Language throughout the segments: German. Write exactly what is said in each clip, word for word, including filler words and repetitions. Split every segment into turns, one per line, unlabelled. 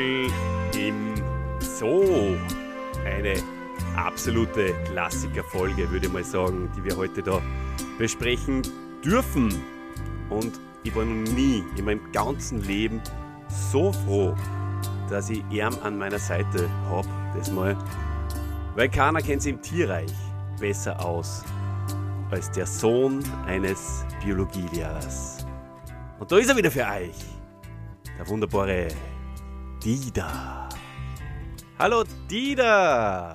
Pumuckl im Zoo. Eine absolute Klassikerfolge, würde ich mal sagen, die wir heute da besprechen dürfen. Und ich war noch nie in meinem ganzen Leben so froh, dass ich ihn an meiner Seite habe, das mal. Weil keiner kennt sich im Tierreich besser aus als der Sohn eines Biologielehrers. Und da ist er wieder für euch, der wunderbare Dieter. Hallo Dieter!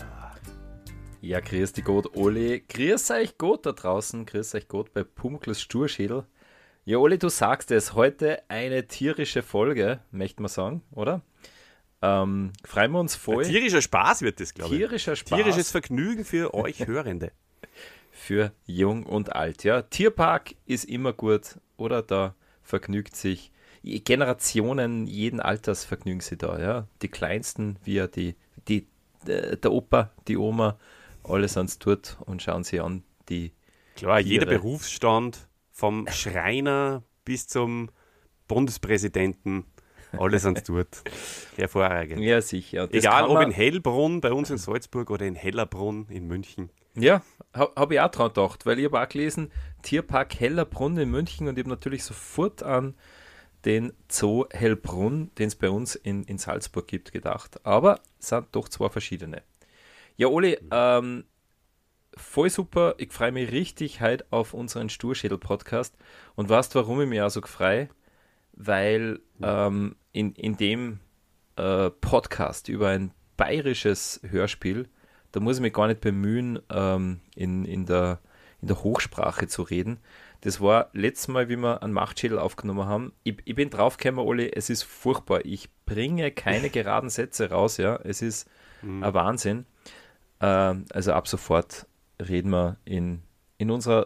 Ja, grüß dich Gott, Oli. Grüß euch Gott da draußen, grüß euch Gott bei Pumuckls Sturschädel. Ja, Oli, du sagst es, heute eine tierische Folge, möchte man sagen, oder? Ähm, freuen wir uns voll.
Ein tierischer Spaß wird das, glaube ich.
Tierischer Spaß.
Tierisches Vergnügen für euch Hörende.
Für jung und alt, ja. Tierpark ist immer gut, oder? Da vergnügt sich Generationen jeden Alters vergnügen sie da, ja. Die Kleinsten, wie die, die, der Opa, die Oma, alle sind dort und schauen sie an, die
Klar,
Tiere.
jeder Berufsstand, vom Schreiner bis zum Bundespräsidenten, alle sind dort. Hervorragend.
Ja, sicher. Das
Egal ob
man,
in Hellbrunn bei uns in Salzburg oder in Hellerbrunn in München.
Ja, habe hab ich auch dran gedacht, weil ich habe auch gelesen, Tierpark Hellerbrunn in München, und ich habe natürlich sofort an den Zoo Hellbrunn, den es bei uns in, in Salzburg gibt, gedacht. Aber es sind doch zwei verschiedene. Ja, Oli, ähm, voll super. Ich freue mich richtig heute auf unseren Sturschädel-Podcast. Und weißt du, warum ich mich auch so freue? Weil ähm, in, in dem äh, Podcast über ein bayerisches Hörspiel, da muss ich mich gar nicht bemühen, ähm, in, in, der, in der Hochsprache zu reden. Das war letztes Mal, wie wir einen Machtschädel aufgenommen haben. Ich, ich bin draufgekommen, Oli, es ist furchtbar. Ich bringe keine geraden Sätze raus, ja. Es ist mhm. ein Wahnsinn. Ähm, also ab sofort reden wir in, in unserer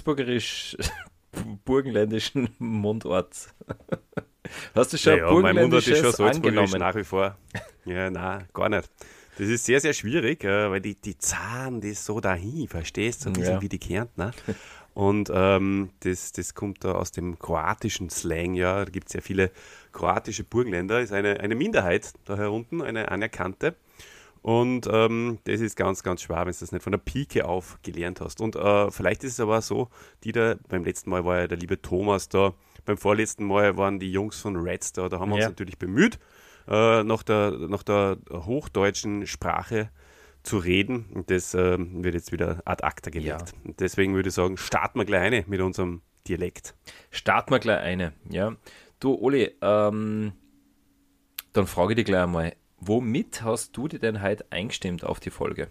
salzburgerisch-burgenländischen Mundart. Hast du schon
ja, ja, mein Mundart ist schon salzburgerisch
angenommen?
nach wie vor. Ja, nein, gar nicht. Das ist sehr, sehr schwierig, weil die, die Zahn, die ist so dahin, verstehst du? So ein bisschen
Ja.
wie die Kärntner. Und ähm, das, das kommt da aus dem kroatischen Slang, ja. Da gibt es ja viele kroatische Burgenländer, ist eine, eine Minderheit da herunten, eine anerkannte. Und ähm, das ist ganz, ganz schwer, wenn du das nicht von der Pike auf gelernt hast. Und äh, vielleicht ist es aber so, die da, beim letzten Mal war ja der liebe Thomas da, beim vorletzten Mal waren die Jungs von Reds da, da haben wir uns
Ja.
natürlich bemüht, äh, nach, der, nach der hochdeutschen Sprache zu reden, und das äh, wird jetzt wieder ad acta gelegt.
Ja.
Und deswegen würde ich sagen, starten wir gleich eine mit unserem Dialekt.
Starten wir gleich eine, ja. Du, Oli, ähm, dann frage ich dich gleich einmal, womit hast du dir denn heute eingestimmt auf die Folge?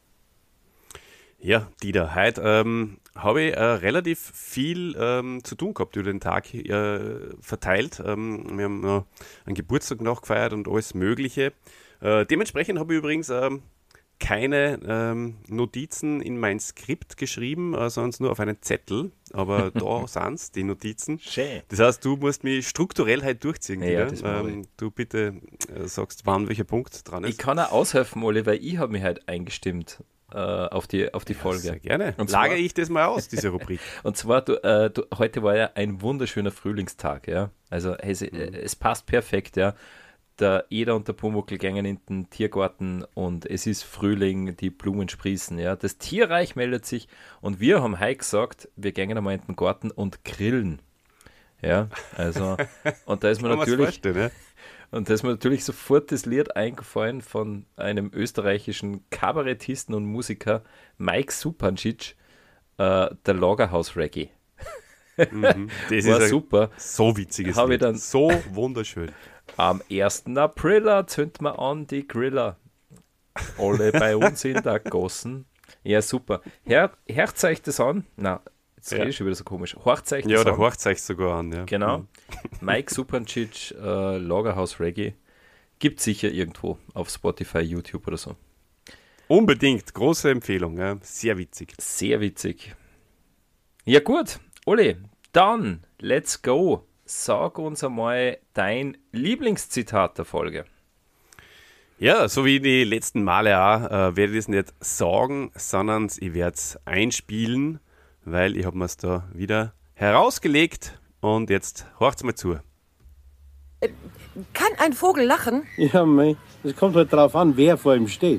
Ja, Dieter, heute ähm, habe ich äh, relativ viel ähm, zu tun gehabt über den Tag äh, verteilt. Ähm, wir haben noch einen Geburtstag nachgefeiert und alles Mögliche. Äh, dementsprechend habe ich übrigens ähm, keine ähm, Notizen in mein Skript geschrieben, äh, sondern nur auf einen Zettel. Aber da sind es, die Notizen.
Schön.
Das heißt, du musst mich strukturell halt durchziehen.
Ja,
Dieter.
das mache ich.
ähm, du bitte äh, sagst, wann welcher Punkt dran ist.
Ich kann auch aushelfen, Oli, weil ich habe mich heute eingestimmt äh, auf die, auf die
Ja,
Folge.
sehr gerne.
Und
Lagere
zwar-
ich das mal aus, diese Rubrik.
Und zwar, du, äh, du, heute war ja ein wunderschöner Frühlingstag, ja. Also es,
Mhm.
äh, es passt perfekt, ja. Der Eder und der Pumuckl gingen in den Tiergarten und es ist Frühling, die Blumen sprießen, ja. Das Tierreich meldet sich und wir haben heute gesagt, wir gehen einmal in den Garten und grillen. Ja, also, und da ist mir
Kann man's
natürlich,
vorstellen, ne?
und da ist mir natürlich sofort das Lied eingefallen von einem österreichischen Kabarettisten und Musiker, Mike Supancic, äh, der Lagerhaus Reggae.
Mhm. Das
War
ist ein
super.
so witziges
Hab ich
Lied.
dann-
So wunderschön.
Am ersten April zünden wir an die Griller. Alle bei uns in der Gossen. Ja, super. Hört, hört euch das an? Na, jetzt
Ja.
rede ich schon wieder so komisch. Hört euch das
Ja, da
an.
horcht es sogar an. Ja.
Genau.
Mhm.
Mike Supancic, äh, Lagerhaus Reggae. Gibt sicher irgendwo auf Spotify, YouTube oder so.
Unbedingt. Große Empfehlung. Ja. Sehr witzig.
Sehr witzig. Ja gut, Oli, dann let's go. Sag uns einmal dein Lieblingszitat der Folge.
Ja, so wie die letzten Male auch, äh, werde ich es nicht sagen, sondern ich werde es einspielen, weil ich habe mir es da wieder herausgelegt und jetzt horcht's mal zu.
Kann ein Vogel lachen?
Ja, mei, es kommt halt drauf an, wer vor ihm steht.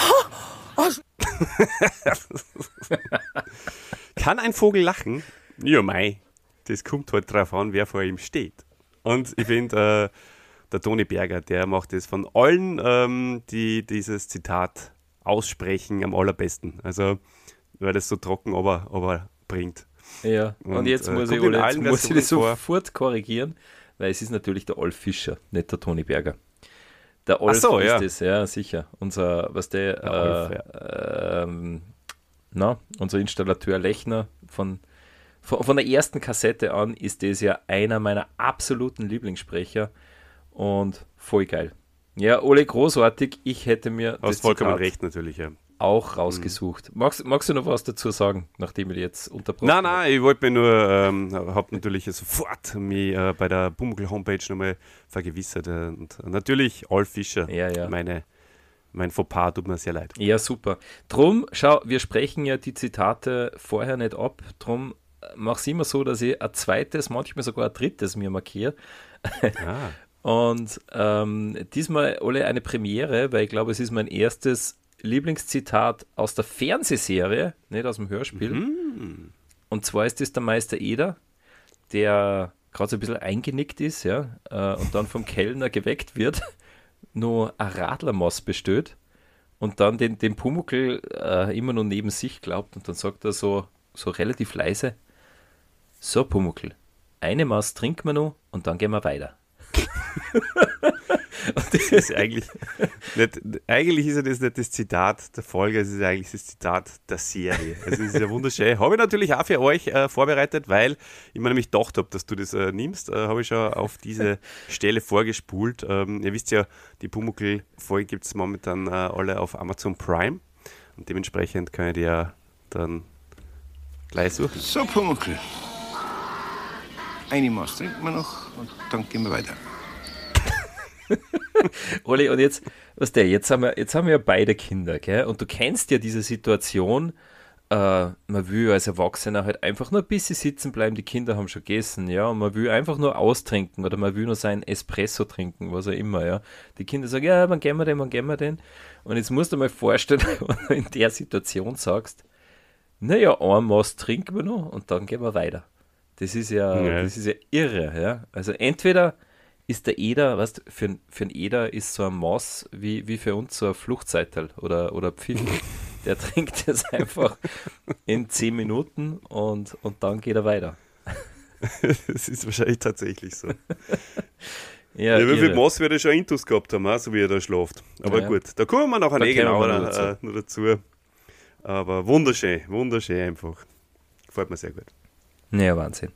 Kann ein Vogel lachen? Ja, mei. Das kommt halt drauf an, wer vor ihm steht. Und ich finde, äh, der Toni Berger, der macht es von allen, ähm, die dieses Zitat aussprechen, am allerbesten. Also, weil das so trocken aber, aber bringt.
Ja, und, und jetzt, äh, muss, ich, Ole, jetzt muss ich das sofort korrigieren, weil es ist natürlich der Olf Fischer, nicht der Toni Berger. Der Olf
so,
ist
ja.
das, ja, sicher. Unser, was der, der äh, Olf, ja. ähm, na, unser Installateur Lechner von, von, von der ersten Kassette an ist das ja einer meiner absoluten Lieblingssprecher und voll geil. Ja, Ole, großartig. Ich hätte mir
Hast
das
vollkommen
Zitat
recht natürlich, ja.
auch rausgesucht. Mhm. Magst, magst du noch was dazu sagen, nachdem ich jetzt unterbrochen
habe? Nein, nein, ich wollte mir nur, ähm, habe natürlich sofort mich äh, bei der Pumuckl-Homepage nochmal vergewissert. Äh, und natürlich Olf Fischer,
ja, ja.
Meine, mein Fauxpas tut mir sehr leid.
Ja, super. Drum, schau, wir sprechen ja die Zitate vorher nicht ab, drum mache ich immer so, dass ich ein zweites, manchmal sogar ein drittes mir markiere.
Ah.
Und ähm, diesmal, Ole, eine Premiere, weil ich glaube, es ist mein erstes Lieblingszitat aus der Fernsehserie, nicht aus dem Hörspiel.
Mhm.
Und zwar ist das der Meister Eder, der gerade so ein bisschen eingenickt ist, ja, äh, und dann vom Kellner geweckt wird, nur ein Radlermaß bestellt und dann den, den Pumuckl äh, immer nur neben sich glaubt und dann sagt er so, so relativ leise: So, Pumuckl, eine Maß trinken wir noch und dann gehen wir weiter.
Das ist eigentlich, nicht, eigentlich ist ja das nicht das Zitat der Folge, es ist eigentlich das Zitat der Serie. Also es ist ja wunderschön. Habe ich natürlich auch für euch äh, vorbereitet, weil ich mir nämlich gedacht habe, dass du das äh, nimmst, äh, habe ich schon auf diese Stelle vorgespult. Ähm, ihr wisst ja, die Pumuckl-Folgen gibt es momentan äh, alle auf Amazon Prime und dementsprechend könnt ihr ja dann gleich suchen.
So, Pumuckl, eine Maß trinken wir noch und dann gehen wir weiter.
Oli, und jetzt, was der, jetzt haben wir, jetzt haben wir ja beide Kinder, gell? Und du kennst ja diese Situation, äh, man will als Erwachsener halt einfach nur ein bisschen sitzen bleiben, die Kinder haben schon gegessen, ja, und man will einfach nur austrinken oder man will nur seinen Espresso trinken, was auch immer, ja. Die Kinder sagen, ja, wann gehen wir den, wann gehen wir den? Und jetzt musst du mal vorstellen, wenn du in der Situation sagst, naja, ein Maß trinken wir noch und dann gehen wir weiter. Das ist ja, ja. das ist ja irre, ja. Also entweder ist der Eder, weißt du, für, für einen Eder ist so ein Maß wie, wie für uns so ein Fluchtseital oder, oder Pfiff. Der trinkt das einfach in zehn Minuten und, und dann geht er weiter.
Das ist wahrscheinlich tatsächlich so.
Ja,
ja, wie viel Maß wird er schon Intus gehabt haben, so wie er da schläft. Aber ja, gut, da kommen wir nachher eh genauer noch dazu. Äh, noch dazu. Aber wunderschön, wunderschön einfach. Gefällt mir sehr gut.
Ja, Wahnsinn.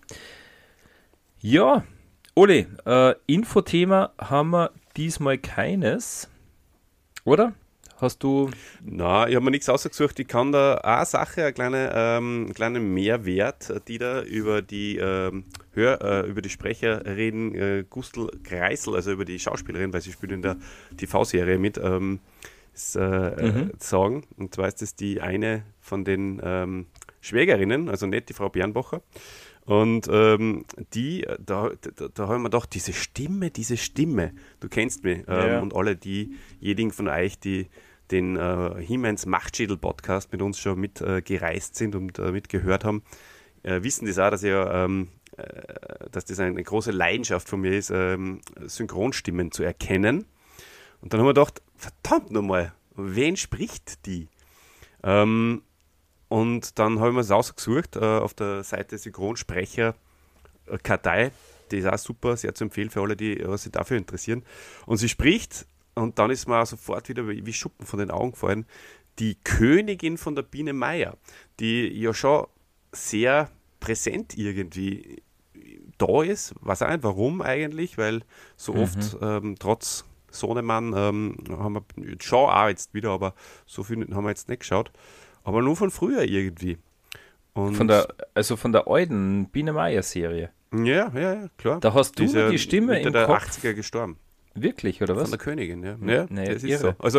Ja, Oli, äh, Infothema haben wir diesmal keines, oder? Hast du...
Nein, ich habe mir nichts ausgesucht. Ich kann da eine Sache, einen kleinen, ähm, kleinen Mehrwert, die da über die, ähm, Hör, äh, über die Sprecherin äh, Gustl Kreisel, also über die Schauspielerin, weil sie spielt in der T V-Serie mit, ähm, ist, äh, mhm. äh, sagen. Und zwar ist das die eine von den ähm, Schwägerinnen, also nicht die Frau Bernbacher. Und ähm, die, da, da, da haben wir gedacht, diese Stimme, diese Stimme, du kennst mich. Ähm, ja. Und alle diejenigen von euch, die den äh, He-Mans Machtschädel-Podcast mit uns schon mitgereist äh, sind und äh, mitgehört haben, äh, wissen das auch, dass, ich, ähm, äh, dass das eine große Leidenschaft von mir ist, ähm, Synchronstimmen zu erkennen. Und dann haben wir gedacht, verdammt nochmal, wen spricht die? Ähm, Und dann haben wir es ausgesucht äh, auf der Seite Synchronsprecher-Kartei. Die ist auch super, sehr zu empfehlen für alle, die äh, sich dafür interessieren. Und sie spricht, und dann ist mir auch sofort wieder wie, wie Schuppen von den Augen gefallen, die Königin von der Biene Meier, die ja schon sehr präsent irgendwie da ist. Weiß auch nicht, warum eigentlich, weil so
Mhm.
oft, ähm, trotz Sohnemann, ähm, haben wir schon auch jetzt wieder, aber so viel haben wir jetzt nicht geschaut. Aber nur von früher irgendwie. Und
Von der, also von der alten Biene Meier Serie.
ja, ja, ja, klar.
Da hast du
Die ist ja
die Stimme
Mitte
im
der
Kopf.
achtziger gestorben.
Wirklich, oder was?
Von der Königin, ja. Ja,
Naja,
das ist
irre.
so. Also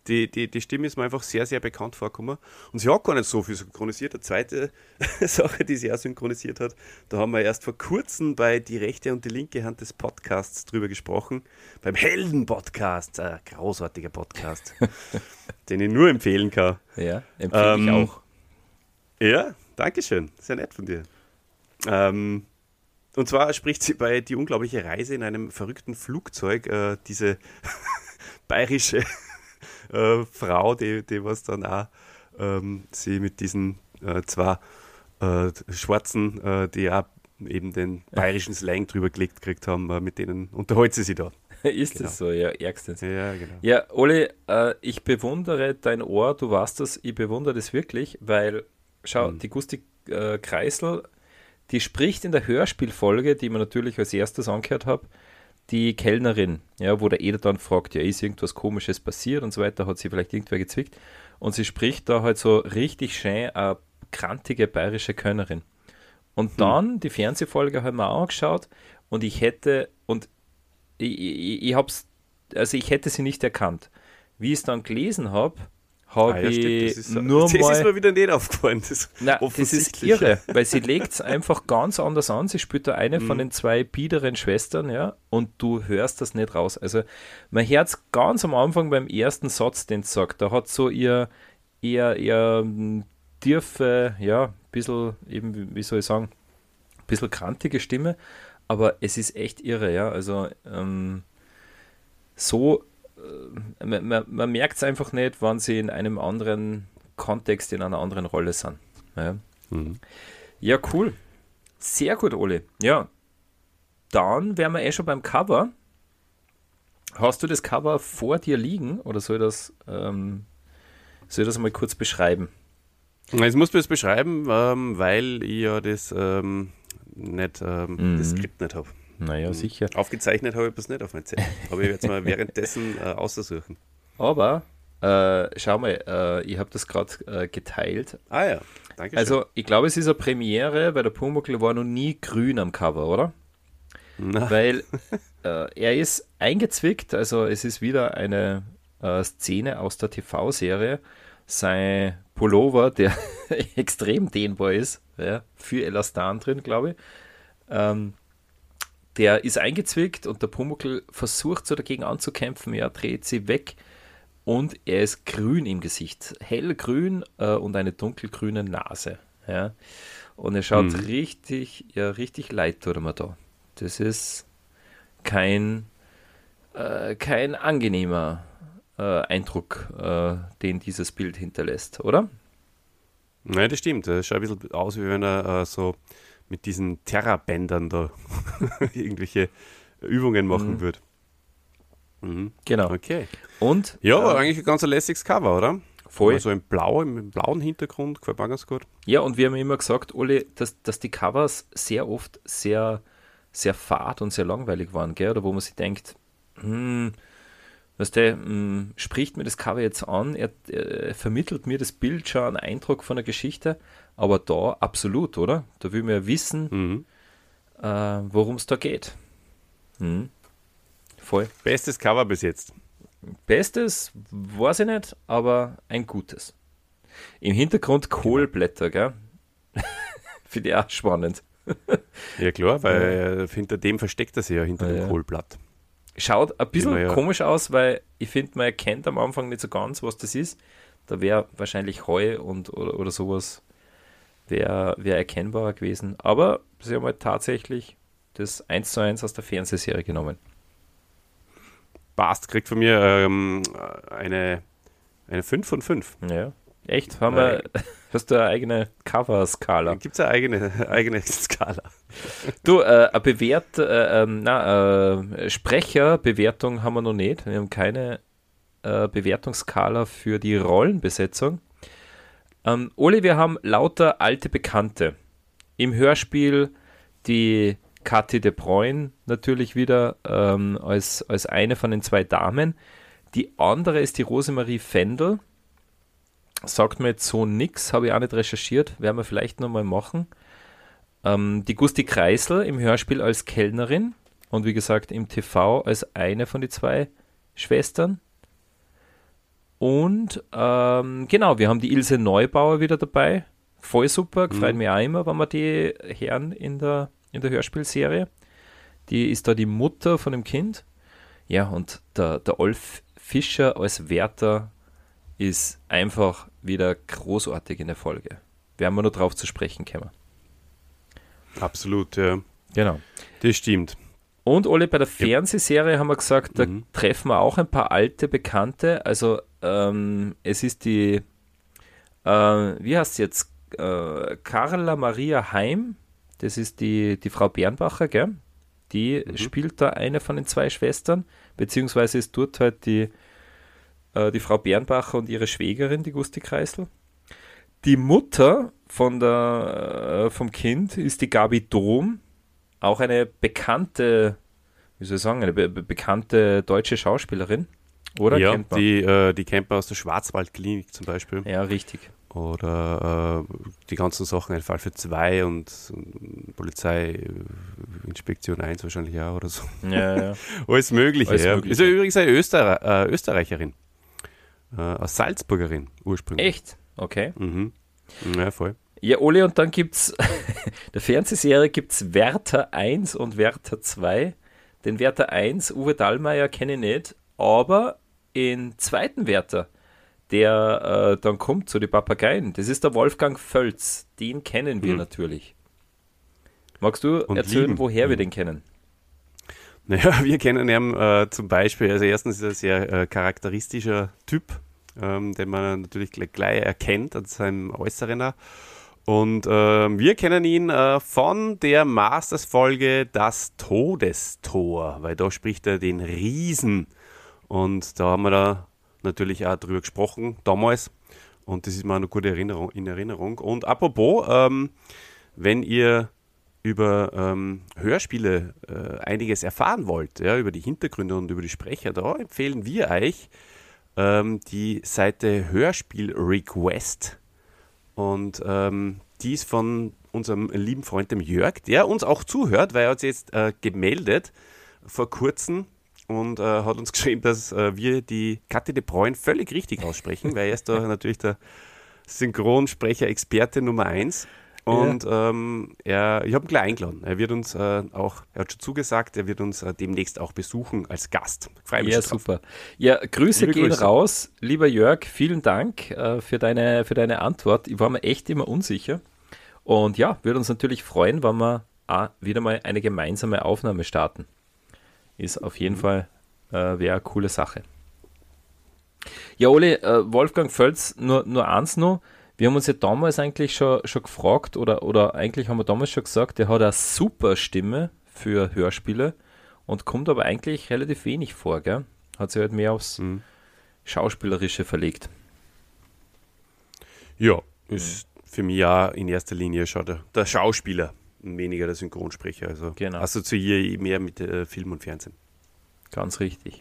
die, die, die Stimme ist mir einfach sehr, sehr bekannt vorgekommen. Und sie hat gar nicht so viel synchronisiert. Die zweite Sache, die sie auch synchronisiert hat, da haben wir erst vor kurzem bei Die rechte und die linke Hand des Podcasts drüber gesprochen. Beim Helden-Podcast, ein großartiger Podcast, den ich nur empfehlen kann.
Ja, empfehle ähm, ich auch.
Ja, danke schön. Sehr nett von dir. Ähm, und zwar spricht sie bei Die unglaubliche Reise in einem verrückten Flugzeug äh, diese bayerische äh, Frau, die, die was dann auch ähm, sie mit diesen äh, zwei äh, Schwarzen, äh, die auch eben den bayerischen Slang drüber gelegt gekriegt haben, äh, mit denen unterhält sie sich da.
Ist
genau.
das so, ja, ärgstens.
Ja, genau.
Ja, Oli, äh, ich bewundere dein Ohr, du weißt das, ich bewundere das wirklich, weil, schau, mhm. die Gusti äh, Kreisel, die spricht in der Hörspielfolge, die man natürlich als erstes angehört habe, die Kellnerin, ja, wo der Eder dann fragt, ja, ist irgendwas Komisches passiert und so weiter, hat sie vielleicht irgendwer gezwickt und sie spricht da halt so richtig schön eine krantige bayerische Kölnerin. Und hm. dann, die Fernsehfolge haben wir auch angeschaut und ich hätte, und ich, ich, ich hab's, also ich hätte sie nicht erkannt. Wie ich es dann gelesen habe, habe ah, ja, ich das ist, nur
das
mal...
Das ist mir wieder nicht aufgefallen. Das,
Nein, das ist irre, weil sie legt es einfach ganz anders an. Sie spielt da eine mhm. von den zwei biederen Schwestern, ja, und du hörst das nicht raus. Also man hört es ganz am Anfang beim ersten Satz, den sie sagt. Da hat so ihr, ihr, ihr tiefe, ja, ein bisschen, eben, wie soll ich sagen, ein bisschen krantige Stimme, aber es ist echt irre, ja, also ähm, so Man, man, man merkt es einfach nicht, wann sie in einem anderen Kontext, in einer anderen Rolle sind. Ja, mhm. ja cool. Sehr gut, Oli. Ja, dann wären wir eh schon beim Cover. Hast du das Cover vor dir liegen oder soll ich das, ähm, soll ich das mal kurz beschreiben?
Jetzt musst du es beschreiben, ähm, weil ich ja das, ähm, nicht, ähm, mhm. das Skript nicht habe.
Naja, sicher.
Aufgezeichnet habe ich das nicht auf mein Zettel. Aber ich werde es mal währenddessen äh, aussuchen.
Aber, äh, schau mal, äh, ich habe das gerade äh, geteilt.
Ah ja, danke schön.
Also, ich glaube, es ist eine Premiere, weil der Pumuckl war noch nie grün am Cover, oder?
Na.
Weil äh, er ist eingezwickt, also es ist wieder eine äh, Szene aus der T V-Serie. Sein Pullover, der extrem dehnbar ist, ja, für Elastan drin, glaube ich, ähm, der ist eingezwickt und der Pumuckl versucht so dagegen anzukämpfen, er dreht sie weg und er ist grün im Gesicht, hellgrün äh, und eine dunkelgrüne Nase. Ja. Und er schaut hm. richtig, ja, richtig leid tut er mir da. Das ist kein, äh, kein angenehmer äh, Eindruck, äh, den dieses Bild hinterlässt, oder?
Nein, das stimmt. Das schaut ein bisschen aus, wie wenn er äh, so mit diesen Terra-Bändern da irgendwelche Übungen machen mhm. würde. Mhm.
Genau.
Okay.
Und?
Ja, war
äh,
eigentlich ein ganz lässiges Cover, oder?
Voll.
Also im, Blau, im blauen Hintergrund, gefällt mir ganz gut.
Ja, und wir haben immer gesagt, Oli, dass, dass die Covers sehr oft sehr, sehr fad und sehr langweilig waren, gell? Oder wo man sich denkt, hm, weißt du, hm, spricht mir das Cover jetzt an, er, er vermittelt mir das Bild schon einen Eindruck von der Geschichte, aber da absolut, oder? Da will man ja wissen,
mhm.
äh, worum es da geht. Mhm. Voll.
Bestes Cover bis jetzt.
Bestes, weiß ich nicht, aber ein gutes. Im Hintergrund Kohlblätter, gell? Finde ich auch spannend.
Ja klar, weil ja. hinter dem versteckt er sich ja, hinter
ja.
dem Kohlblatt.
Schaut ein bisschen
ja.
komisch aus, weil ich finde, man erkennt am Anfang nicht so ganz, was das ist. Da wäre wahrscheinlich Heu und oder, oder sowas wäre wär erkennbarer gewesen. Aber sie haben halt tatsächlich das eins zu eins aus der Fernsehserie genommen.
Passt, kriegt von mir ähm, eine, eine fünf von fünf.
Ja, echt? Haben wir, hast du eine eigene Cover-Skala?
Gibt es eine eigene, eigene Skala?
Du, äh, eine Bewert, äh, äh, na, äh, Sprecherbewertung haben wir noch nicht. Wir haben keine äh, Bewertungsskala für die Rollenbesetzung. Ähm, Oli, wir haben lauter alte Bekannte. Im Hörspiel die Kathi de Bruyne natürlich wieder ähm, als, als eine von den zwei Damen. Die andere ist die Rosemarie Fendel. Sagt mir jetzt so nix, habe ich auch nicht recherchiert, werden wir vielleicht nochmal machen. Ähm, die Gusti Kreisel im Hörspiel als Kellnerin und wie gesagt im T V als eine von den zwei Schwestern. Und ähm, genau, wir haben die Ilse Neubauer wieder dabei. Voll super, gefällt
Mhm.
mir auch immer, wenn wir die hören in der, in der Hörspielserie. Die ist da die Mutter von dem Kind. Ja, und der, der Olf Fischer als Wärter ist einfach wieder großartig in der Folge. Werden wir noch drauf zu sprechen kommen.
Absolut, ja.
Genau.
Das stimmt.
Und Ole, bei der Fernsehserie haben wir gesagt, da
Mhm.
treffen wir auch ein paar alte Bekannte. Also ähm, es ist die, äh, wie heißt sie jetzt? Äh, Carla Maria Heim. Das ist die, die Frau Bernbacher, gell? Die
Mhm.
spielt da eine von den zwei Schwestern, beziehungsweise ist dort halt die, äh, die Frau Bernbacher und ihre Schwägerin, die Gusti Kreisel. Die Mutter von der, äh, vom Kind ist die Gabi Dom, auch eine bekannte, wie soll ich sagen, eine be be bekannte deutsche Schauspielerin, oder?
Ja,
Kennt man?
die, äh, die kennt man aus der Schwarzwaldklinik zum Beispiel.
Ja, richtig.
Oder äh, die ganzen Sachen, ein Fall für zwei und, und Polizeiinspektion eins wahrscheinlich auch oder so.
Ja, ja.
Alles Mögliche.
Alles
ja.
Mögliche.
Ist ja übrigens eine Österre äh, Österreicherin. Äh, aus Salzburgerin ursprünglich.
Echt? Okay.
Mhm. Ja, voll.
Ja, Ole, und dann gibt's, der Fernsehserie gibt's Wärter eins und Wärter zwei. Den Wärter eins, Uwe Dallmayr, kenne ich nicht, aber den zweiten Wärter, der äh, dann kommt zu den Papageien, das ist der Wolfgang Völz. Den kennen wir
Hm.
natürlich. Magst du
Und
erzählen,
lieben.
woher wir
Hm.
den kennen?
Naja, wir kennen ihn äh, zum Beispiel, also erstens ist er ein sehr äh, charakteristischer Typ, ähm, den man natürlich gleich, gleich erkennt an seinem Äußeren auch. Und ähm, wir kennen ihn äh, von der Masters-Folge Das Todestor, weil da spricht er den Riesen. Und da haben wir da natürlich auch drüber gesprochen, damals. Und das ist mir eine gute Erinnerung, in Erinnerung. Und apropos, ähm, wenn ihr über ähm, Hörspiele äh, einiges erfahren wollt, ja, über die Hintergründe und über die Sprecher, da empfehlen wir euch ähm, die Seite Hörspiel Request. Und ähm, die ist von unserem lieben Freund, dem Jörg, der uns auch zuhört, weil er hat sich jetzt äh, gemeldet vor kurzem und äh, hat uns geschrieben, dass äh, wir die Kathi de Bruyne völlig richtig aussprechen, weil er ist da natürlich der Synchronsprecher-Experte Nummer eins. Und ähm, er, ich habe ihn gleich eingeladen. Er wird uns äh, auch, er hat schon zugesagt, er wird uns äh, demnächst auch besuchen als Gast. Freue mich
Ja,
schon drauf.
super. Ja, Grüße
Liebe
gehen
Grüße.
raus. Lieber Jörg, vielen Dank äh, für, deine, für deine Antwort. Ich war mir echt immer unsicher. Und ja, würde uns natürlich freuen, wenn wir auch wieder mal eine gemeinsame Aufnahme starten. Ist auf jeden
Mhm.
Fall äh, wäre eine coole Sache. Ja, Ole, äh, Wolfgang Völz, nur, nur eins noch. Wir haben uns ja damals eigentlich schon, schon gefragt, oder, oder eigentlich haben wir damals schon gesagt, der hat eine super Stimme für Hörspiele und kommt aber eigentlich relativ wenig vor, gell? Hat sich halt mehr aufs
Mhm.
Schauspielerische verlegt.
Ja, ist für mich ja in erster Linie schon der, der Schauspieler und weniger der Synchronsprecher. Also
Genau.
assoziiere ich mehr mit äh, Film und Fernsehen.
Ganz richtig.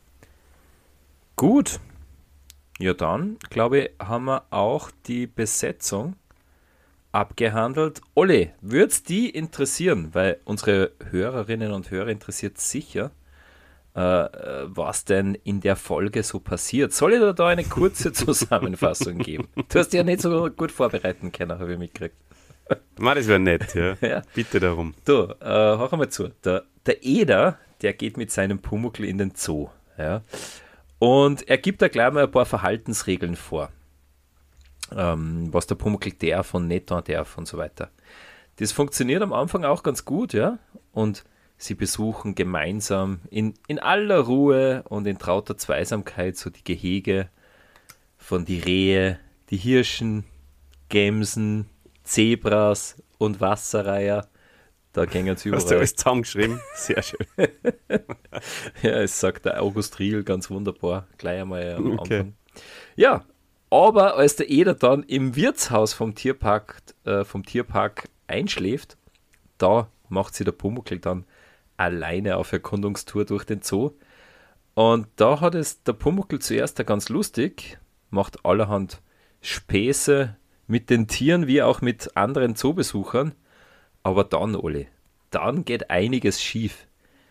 Gut. Ja, dann, glaube ich, haben wir auch die Besetzung abgehandelt. Olle, würde es die interessieren, weil unsere Hörerinnen und Hörer interessiert sicher, äh, äh, was denn in der Folge so passiert. Soll ich dir da eine kurze Zusammenfassung geben? Du hast dich ja nicht so gut vorbereiten können, habe ich mitgekriegt.
Man, das wäre nett, ja.
Ja.
Bitte darum.
Du, äh, hör einmal zu. Der, der Eder, der geht mit seinem Pumuckl in den Zoo. Ja? Und er gibt da gleich mal ein paar Verhaltensregeln vor. Ähm, was der Pumuckl darf und nicht darf und so weiter. Das funktioniert am Anfang auch ganz gut, ja. Und sie besuchen gemeinsam in, in aller Ruhe und in trauter Zweisamkeit so die Gehege von die Rehe, die Hirschen, Gämsen, Zebras und Wasserreiher. Da gehen sie
Hast du
überall.
alles zusammengeschrieben? Sehr schön.
Ja, es sagt der August Riel ganz wunderbar, gleich einmal am
Okay.
Anfang. Ja, aber als der Eder dann im Wirtshaus vom Tierpark, äh, vom Tierpark einschläft, da macht sich der Pumuckl dann alleine auf Erkundungstour durch den Zoo. Und da hat es der Pumuckl zuerst ganz lustig, macht allerhand Späße mit den Tieren wie auch mit anderen Zoobesuchern. Aber dann, Oli, dann geht einiges schief.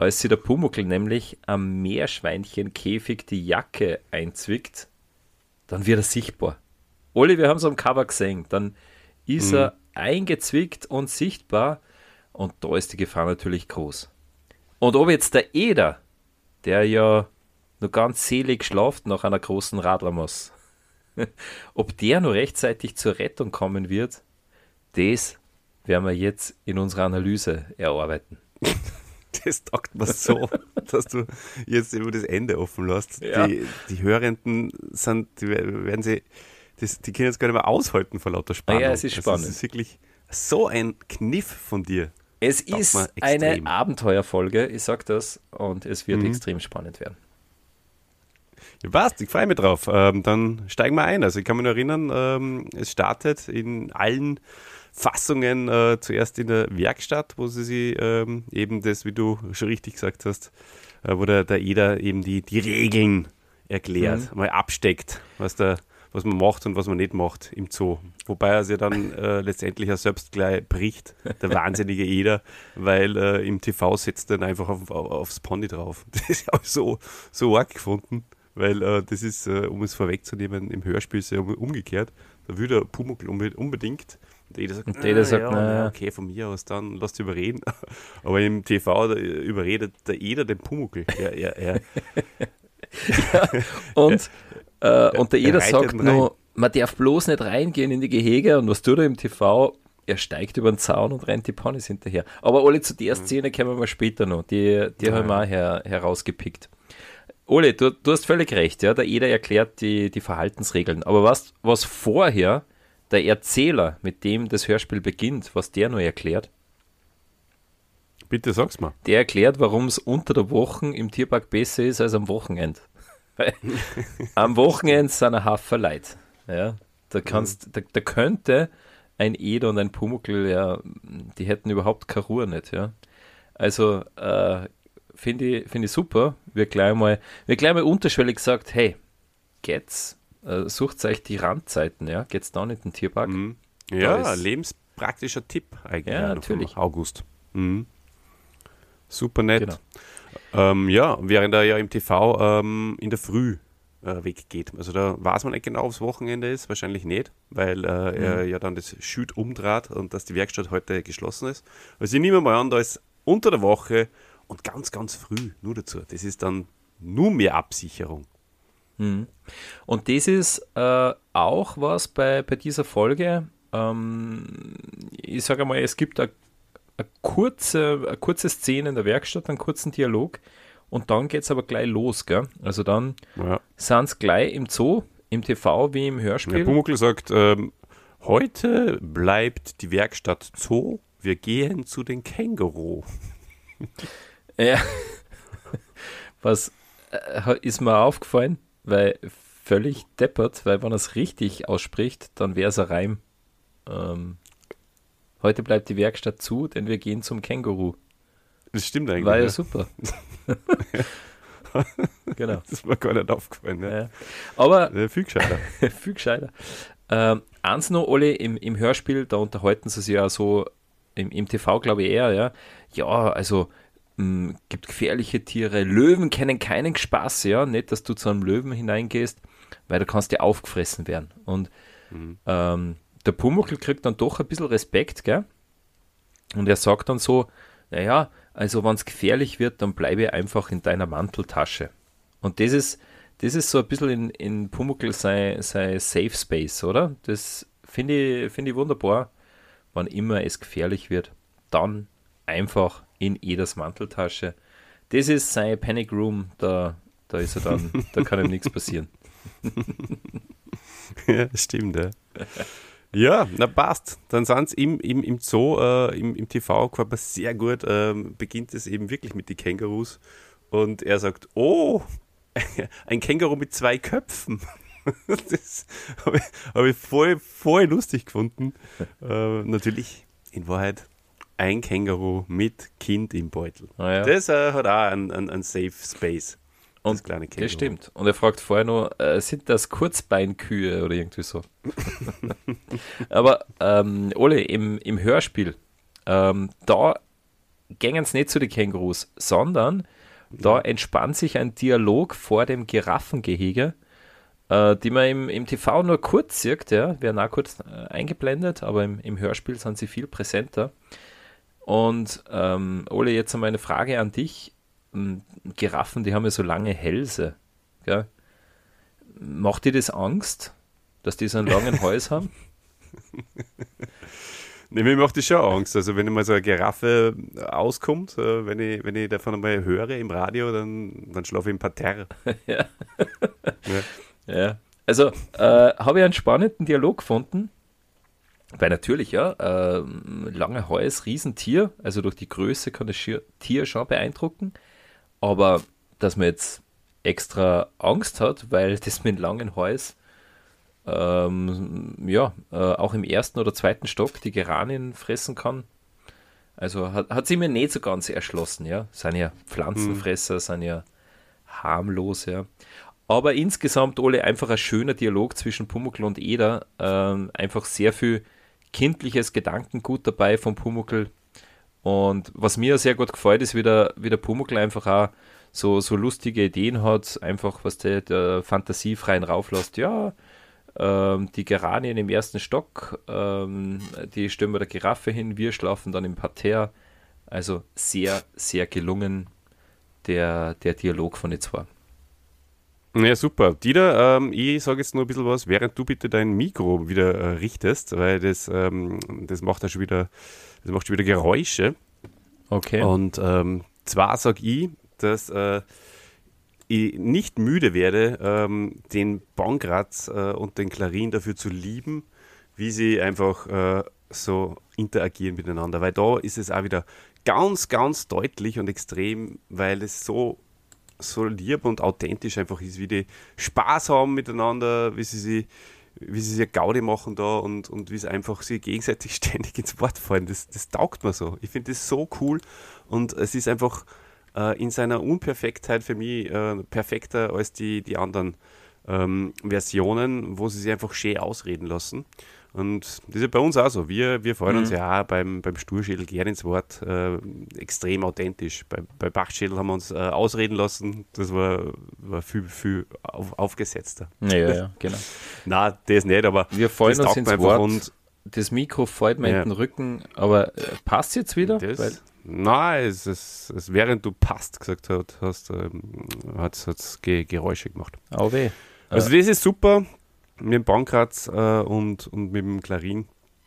als sich der Pumuckl nämlich am Meerschweinchenkäfig die Jacke einzwickt, dann wird er sichtbar. Olli, wir haben es am Cover gesehen, dann ist mhm. er eingezwickt und sichtbar und da ist die Gefahr natürlich groß. Und ob jetzt der Eder, der ja noch ganz selig schlaft nach einer großen Radlermaus, ob der noch rechtzeitig zur Rettung kommen wird, das werden wir jetzt in unserer Analyse erarbeiten.
Das taugt mir so, dass du jetzt über das Ende offen lässt.
Ja.
Die, die Hörenden sind, die werden sie, das, die können jetzt gar nicht mehr aushalten vor lauter Spannung.
Ja, es ist spannend.
Also es ist wirklich so ein Kniff von dir.
Es ist eine Abenteuerfolge, ich sag das, und es wird mhm. extrem spannend werden.
Ja, passt, ich freue mich drauf. Ähm, dann steigen wir ein. Also ich kann mich noch erinnern, ähm, es startet in allen Fassungen äh, zuerst in der Werkstatt, wo sie sich ähm, eben das, wie du schon richtig gesagt hast, äh, wo der, der Eder eben die, die Regeln erklärt, mhm. mal absteckt, was, der, was man macht und was man nicht macht im Zoo. Wobei er sich dann äh, letztendlich auch selbst gleich bricht, der wahnsinnige Eder, weil äh, im T V setzt er dann einfach auf, auf, aufs Pony drauf. Das ist auch so, so arg gefunden, weil äh, das ist, äh, um es vorwegzunehmen, im Hörspiel ist ja umgekehrt. Da will der Pumuckl unbedingt. Und jeder sagt,
und jeder sagt
ja,
na,
okay, von mir aus dann, lass dich überreden. Aber im T V da überredet der Eder den Pumuckl. Er, er, er,
ja, und, äh, und der Eder sagt
rein.
nur, man darf bloß nicht reingehen in die Gehege. Und was tut er im T V? Er steigt über den Zaun und rennt die Ponys hinterher. Aber alle zu der Szene kommen wir mal später noch. Die, die ja. haben wir auch her, herausgepickt. Ole, du, du hast völlig recht, ja. Der Eder erklärt die, die Verhaltensregeln. Aber was, was vorher der Erzähler, mit dem das Hörspiel beginnt, was der nur erklärt?
Bitte sag's mal.
Der erklärt, warum es unter der Woche im Tierpark besser ist als am Wochenende. Weil am Wochenende sind ein Haufen Leute. Ja, da, kannst, da, da könnte ein Eder und ein Pumuckl, ja, die hätten überhaupt keine Ruhe nicht. Ja. Also äh, finde ich, find ich super. Wir gleich mal, wir gleich mal unterschwellig gesagt, hey, geht's, äh, sucht euch die Randzeiten, ja, geht's da nicht in den Tierpark?
Mhm. Ja, lebenspraktischer Tipp eigentlich.
Ja, natürlich.
August. Mhm. Super nett.
Genau.
Ähm, ja, während er ja im T V ähm, in der Früh äh, weggeht. Also da weiß man nicht genau, ob es Wochenende ist, wahrscheinlich nicht, weil äh, mhm. er ja dann das Schüt umdreht und dass die Werkstatt heute geschlossen ist. Also ich nehme mal an, da ist unter der Woche und ganz, ganz früh nur dazu. Das ist dann nur mehr Absicherung.
Mhm. Und das ist äh, auch was bei, bei dieser Folge. Ähm, ich sage mal, es gibt eine Eine kurze, eine kurze Szene in der Werkstatt, einen kurzen Dialog und dann geht es aber gleich los, gell? Also dann
ja.
sind es gleich im Zoo, im T V wie im Hörspiel.
Der Pumuckl sagt, ähm, heute bleibt die Werkstatt Zoo, wir gehen zu den Känguru.
Ja, was äh, ist mir aufgefallen, weil völlig deppert, weil wenn er es richtig ausspricht, dann wäre es ein Reim. Ähm, Heute bleibt die Werkstatt zu, denn wir gehen zum Känguru.
Das stimmt eigentlich.
War ja,
ja.
super. Genau.
Das ist mir gar nicht aufgefallen. Ne?
Ja. Aber
äh, viel gescheiter.
viel gescheiter. Ähm, eins noch, Olli, im, im Hörspiel, da unterhalten sie sich ja so, im, im T V glaube ich eher, ja, ja, also mh, gibt gefährliche Tiere, Löwen kennen keinen Spaß, ja, nicht, dass du zu einem Löwen hineingehst, weil da kannst du ja aufgefressen werden. Und mhm. ähm, der Pumuckl kriegt dann doch ein bisschen Respekt, gell? Und er sagt dann so, naja, also wenn es gefährlich wird, dann bleibe einfach in deiner Manteltasche. Und das ist, das ist so ein bisschen in, in Pumuckl sein, sein Safe Space, oder? Das finde ich, find ich wunderbar. Wann immer es gefährlich wird, dann einfach in Eders Manteltasche. Das ist sein Panic Room, da, da ist er dann, da kann ihm nichts passieren.
Ja, stimmt, ja. Ja, na passt. Dann sind es im, im, im Zoo, äh, im, im T V, aber sehr gut, ähm, beginnt es eben wirklich mit den Kängurus. Und er sagt, oh, ein Känguru mit zwei Köpfen. Das habe ich, hab ich voll, voll lustig gefunden. Äh, natürlich, in Wahrheit, ein Känguru mit Kind im Beutel.
Ah, ja.
Das äh, hat auch einen, einen, einen Safe Space.
Und das, kleine das stimmt. Und er fragt vorher noch, äh, sind das Kurzbeinkühe oder irgendwie so? Aber ähm, Ole, im, im Hörspiel, ähm, da gängen es nicht zu den Kängurus, sondern da entspannt sich ein Dialog vor dem Giraffengehege, äh, die man im, im T V nur kurz sieht, ja, werden auch kurz äh, eingeblendet, aber im, im Hörspiel sind sie viel präsenter. Und ähm, Ole, jetzt einmal eine Frage an dich. Giraffen, die haben ja so lange Hälse. Gell? Macht dir das Angst, dass die so einen langen Hals haben?
Nee, mir macht das schon Angst. Also wenn mal so eine Giraffe auskommt, äh, wenn ich, wenn ich davon einmal höre im Radio, dann, dann schlafe ich im Parterre.
Ja.
Ja.
Ja. Also äh, habe ich einen spannenden Dialog gefunden, weil natürlich, ja, äh, lange Hals, Riesentier, also durch die Größe kann das Tier schon beeindrucken, aber dass man jetzt extra Angst hat, weil das mit dem langen Hals ähm, ja, äh, auch im ersten oder zweiten Stock die Geranien fressen kann. Also hat, hat sie mir nicht so ganz erschlossen, ja. Sind ja Pflanzenfresser, mhm. sind ja harmlos, ja. Aber insgesamt, Ole, einfach ein schöner Dialog zwischen Pumuckl und Eder. Ähm, einfach sehr viel kindliches Gedankengut dabei von Pumuckl. Und was mir sehr gut gefällt, ist, wie der, wie der Pumuckl einfach auch so, so lustige Ideen hat, einfach was der, der Fantasie freien Rauf lässt. Ja, ähm, die Geranien im ersten Stock, ähm, die stellen wir der Giraffe hin, wir schlafen dann im Parterre. Also sehr, sehr gelungen, der, der Dialog von den zwei.
Ja, super. Dieter, ähm, ich sage jetzt nur ein bisschen was, während du bitte dein Mikro wieder äh, richtest, weil das, ähm, das macht ja schon wieder, das macht schon wieder Geräusche.
Okay.
Und ähm, zwar sage ich, dass äh, ich nicht müde werde, ähm, den Pankraz äh, und den Klarin dafür zu lieben, wie sie einfach äh, so interagieren miteinander. Weil da ist es auch wieder ganz, ganz deutlich und extrem, weil es so so lieb und authentisch einfach ist, wie die Spaß haben miteinander, wie sie sich, wie sie sich Gaudi machen da und, und wie sie einfach sich gegenseitig ständig ins Wort fallen. Das, das taugt mir so. Ich finde das so cool und es ist einfach äh, in seiner Unperfektheit für mich äh, perfekter als die, die anderen ähm, Versionen, wo sie sich einfach schön ausreden lassen. Und das ist ja bei uns auch so. Wir, wir freuen uns
Mhm.
ja auch beim, beim Sturschädel gerne ins Wort. Äh, extrem authentisch. Bei, bei Bachschädel haben wir uns äh, ausreden lassen. Das war, war viel, viel auf, aufgesetzter.
Ja, ja, ja, genau.
Nein, das nicht, aber
Wir fallen
das
uns
taugt
ins
mir einfach
Wort.
und
Das Mikro fällt mir
Ja.
in den Rücken, aber äh, passt jetzt wieder?
das,
Weil,
nein, es, es, es, während du passt gesagt hat, hast, ähm, hat es Ge Geräusche gemacht.
au weh.
Also das ist super mit dem Pankraz äh, und, und mit dem Klarin.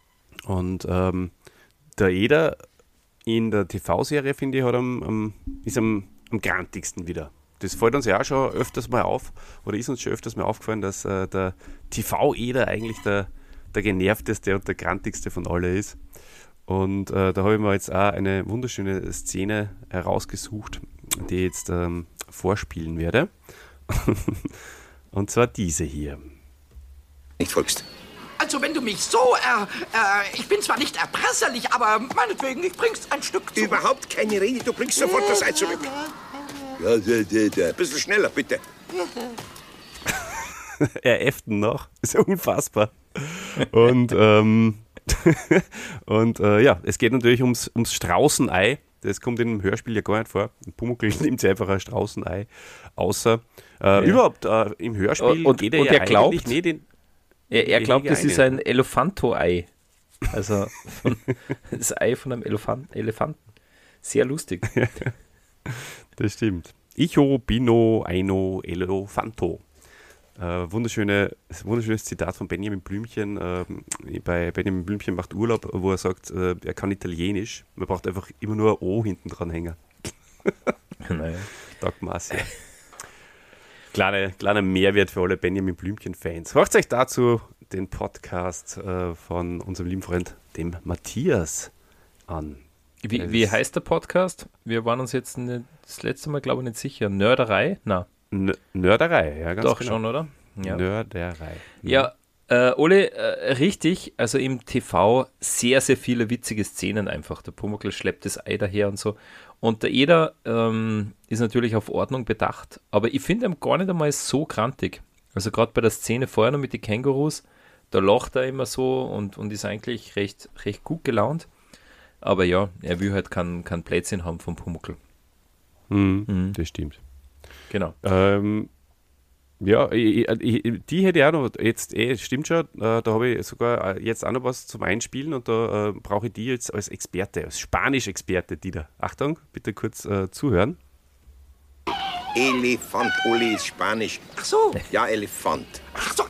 Und ähm, der Eder in der T V-Serie, finde ich, hat am, am, ist am, am grantigsten wieder. Das fällt uns ja auch schon öfters mal auf, oder ist uns schon öfters mal aufgefallen, dass äh, der T V-Eder eigentlich der, der genervteste und der grantigste von allen ist. Und äh, da habe ich mir jetzt auch eine wunderschöne Szene herausgesucht, die ich jetzt ähm, vorspielen werde. Und zwar diese hier.
Nicht folgst.
Also wenn du mich so, äh, äh, ich bin zwar nicht erpresserlich, aber meinetwegen, ich bring's ein Stück zu.
Überhaupt keine Rede, du bringst sofort das Ei zurück. Ja, da, da, da. Ein bisschen schneller, bitte.
Er äfft ihn noch. Ist ja unfassbar. Und, ähm, und äh, ja, es geht natürlich ums, ums Straußenei. Das kommt in dem Hörspiel ja gar nicht vor. Pumuckl nimmt sich einfach ein Straußenei. Außer äh, ja. überhaupt äh, im Hörspiel
Und-
geht er
und
ja
er glaubt-
eigentlich nicht in.
Er, er glaubt, das
Gehege
ist ein Elefanto-Ei. Also von, das Ei von einem Elefant, Elefanten. Sehr lustig.
Das stimmt. Icho, Bino, Eino, Elefanto. Äh, wunderschöne, wunderschönes Zitat von Benjamin Blümchen. Ähm, bei Benjamin Blümchen macht Urlaub, wo er sagt, äh, er kann Italienisch. Man braucht einfach immer nur ein O hinten dran hängen.
Naja.
Taugt mir auch sehr. Kleine, kleiner Mehrwert für alle Benjamin Blümchen-Fans. Hört euch dazu den Podcast äh, von unserem lieben Freund, dem Matthias, an.
Wie, wie heißt der Podcast? Wir waren uns jetzt nicht, das letzte Mal, glaube ich, nicht sicher. Nörderei? Na,
N Nörderei, ja, ganz
doch
genau.
schon, oder? Ja.
Nörderei.
Ja, äh, Ole, äh, richtig, also im T V sehr, sehr viele witzige Szenen einfach. Der Pumuckl schleppt das Ei daher und so. Und der Eder ähm, ist natürlich auf Ordnung bedacht, aber ich finde ihn gar nicht einmal so grantig. Also gerade bei der Szene vorher noch mit den Kängurus, da lacht er immer so und, und ist eigentlich recht, recht gut gelaunt. Aber ja, er will halt kein, kein Plätzchen haben vom Pumuckl.
Mhm,
Mhm.
Das stimmt.
Genau.
Ähm, ja, ich, ich, die hätte ich auch noch, jetzt eh, stimmt schon, äh, da habe ich sogar jetzt auch noch was zum Einspielen und da äh, brauche ich die jetzt als Experte, als Spanisch-Experte, Dieter. Achtung, bitte kurz äh, zuhören.
Elefant, Oli ist Spanisch.
Ach so.
Ja, Elefant.
Ach so.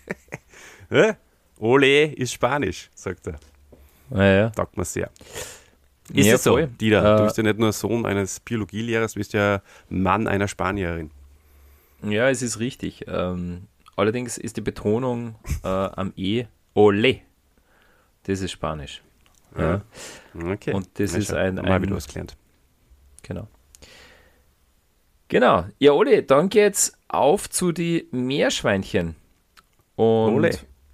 Hä? Ole ist Spanisch, sagt er.
Ja, ja.
Taugt mir sehr. Ist
Ja,
es so,
voll.
Dieter?
Äh,
du bist ja nicht nur Sohn eines Biologielehrers, du bist ja Mann einer Spanierin.
Ja, es ist richtig. Ähm, allerdings ist die Betonung äh, am E Ole. Das ist Spanisch. Ja.
Okay.
Und das
Na,
ist
schau,
ein-
da hab ich
ein-
wieder was gelernt.
Genau. Genau. Ja, Ole, dann geht's auf zu die Meerschweinchen. Und
Ole.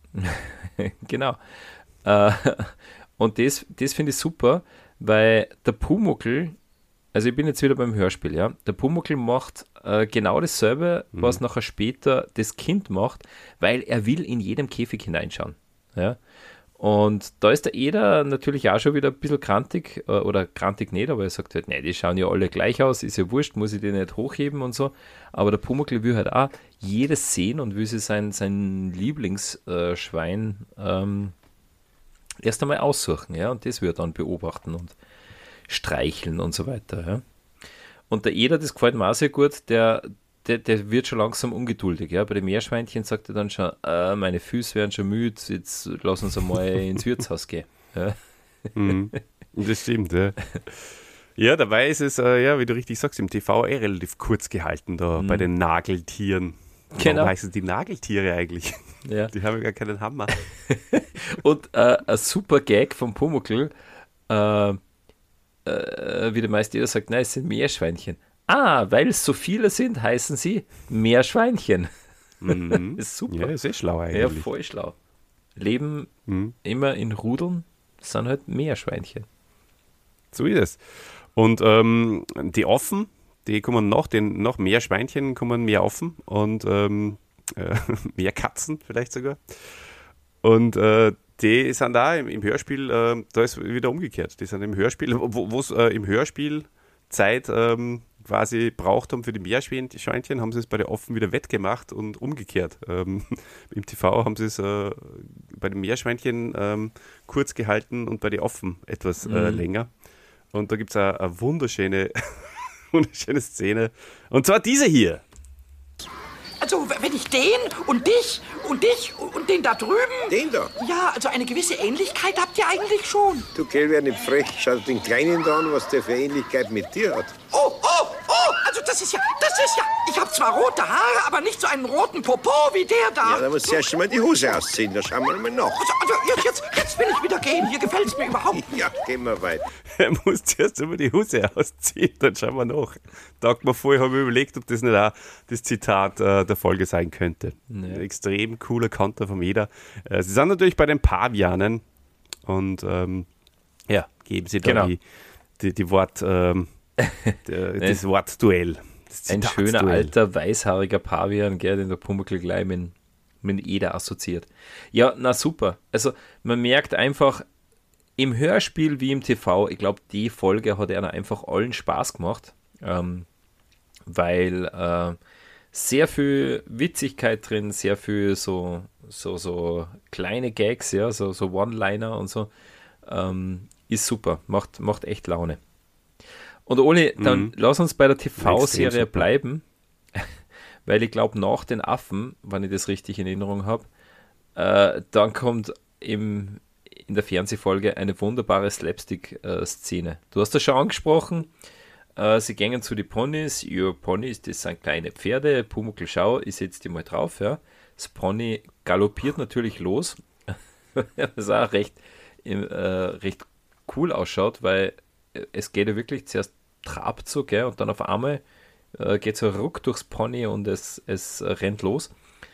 genau. Äh, und das, das finde ich super, weil der Pumuckl, also ich bin jetzt wieder beim Hörspiel, ja, der Pumuckl macht äh, genau dasselbe,
Mhm.
was nachher später das Kind macht, weil er will in jedem Käfig hineinschauen. Ja. Und da ist der Eder natürlich auch schon wieder ein bisschen krantig, äh, oder krantig nicht, aber er sagt halt, nee, die schauen ja alle gleich aus, ist ja wurscht, muss ich die nicht hochheben und so. Aber der Pumuckl will halt auch jedes sehen und will sich sein, sein Lieblingsschwein ähm, erst einmal aussuchen, ja, und das wird er dann beobachten und streicheln und so weiter, ja. Und der Eder, das gefällt mir auch sehr gut, der, der, der wird schon langsam ungeduldig, ja. Bei den Meerschweinchen sagt er dann schon, äh, meine Füße werden schon müde, jetzt lass uns einmal ins Wirtshaus gehen. Ja.
Mhm. Das stimmt, ja. Ja, dabei ist es, äh, ja, wie du richtig sagst, im T V eh relativ kurz gehalten da bei den Nageltieren.
Genau.
Warum heißen die Nageltiere eigentlich?
Ja.
Die haben ja gar keinen Hammer.
Und äh, ein super Gag vom Pumuckl, äh, äh, wie der meiste jeder sagt, nein, es sind Meerschweinchen. Ah, weil es so viele sind, heißen sie Meerschweinchen.
Mhm.
Ist super.
Ja, ist eh schlau
Ja,
eigentlich.
voll schlau. Leben
Mhm.
immer in Rudeln, das sind halt Meerschweinchen.
So ist es. Und ähm, die Affen, die kommen noch, den, noch mehr Schweinchen kommen mehr Affen und ähm, äh, mehr Katzen vielleicht sogar. Und äh, die sind da im, im Hörspiel, äh, da ist wieder umgekehrt. Die sind im Hörspiel, wo es äh, im Hörspiel Zeit ähm, quasi braucht haben für die Meerschweinchen, haben sie es bei den Affen wieder wettgemacht und umgekehrt. Ähm, Im T V haben sie es äh, bei den Meerschweinchen ähm, kurz gehalten und bei den Affen etwas äh,
Mhm.
länger. Und da gibt es eine, eine wunderschöne, wunderschöne Szene. Und zwar diese hier.
Also, wenn ich den und dich und dich und den da drüben...
Den da.
Ja, also eine gewisse Ähnlichkeit habt ihr eigentlich schon.
Du, Kell, wär nicht frech. Schau den Kleinen da an, was der für Ähnlichkeit mit dir hat.
Oh, oh, oh, also das ist ja, das ist ja... Ich habe zwar rote Haare, aber nicht so einen roten Popo wie der da.
Ja, da musst du erst mal die Hose ausziehen. Da schauen wir mal nach.
Also, also jetzt, jetzt, jetzt will ich wieder gehen. Hier gefällt es mir überhaupt.
Ja, gehen wir weit.
Er muss zuerst immer die Hose ausziehen, dann schauen wir nach. Tag mal vorher habe ich überlegt, ob das nicht auch das Zitat äh, der Folge sein könnte. Ein extrem cooler Konter vom Eder. Äh, sie sind natürlich bei den Pavianen und ähm, ja, geben sie da
Genau.
die, die, die Wort, ähm, der, das Wortduell. Das
Ein schöner
Zitatsduell.
alter, weißhaariger Pavian, gell, den der Pumuckl gleich mit, mit Eder assoziiert. Ja, na super. Also man merkt einfach, im Hörspiel wie im T V, ich glaube, die Folge hat einer einfach allen Spaß gemacht, ähm, weil äh, sehr viel Witzigkeit drin, sehr viel so, so, so kleine Gags, ja, so, so One-Liner und so. Ähm, ist super, macht, macht echt Laune. Und Oli, dann
Mhm.
lass uns bei der T
Extrem
V-Serie
super.
bleiben, weil ich glaube, nach den Affen, wenn ich das richtig in Erinnerung habe, äh, dann kommt im, in der Fernsehfolge eine wunderbare Slapstick-Szene. Du hast das schon angesprochen, äh, sie gehen zu den Ponys, ihr Ponys, das sind kleine Pferde, Pumuckl, schau, ich setze die mal drauf, ja. Das Pony galoppiert natürlich los, was auch recht, äh, recht cool ausschaut, weil es geht ja wirklich zuerst trabt so, gell, und dann auf einmal äh, geht so ein Ruck durchs Pony und es, es äh, rennt los.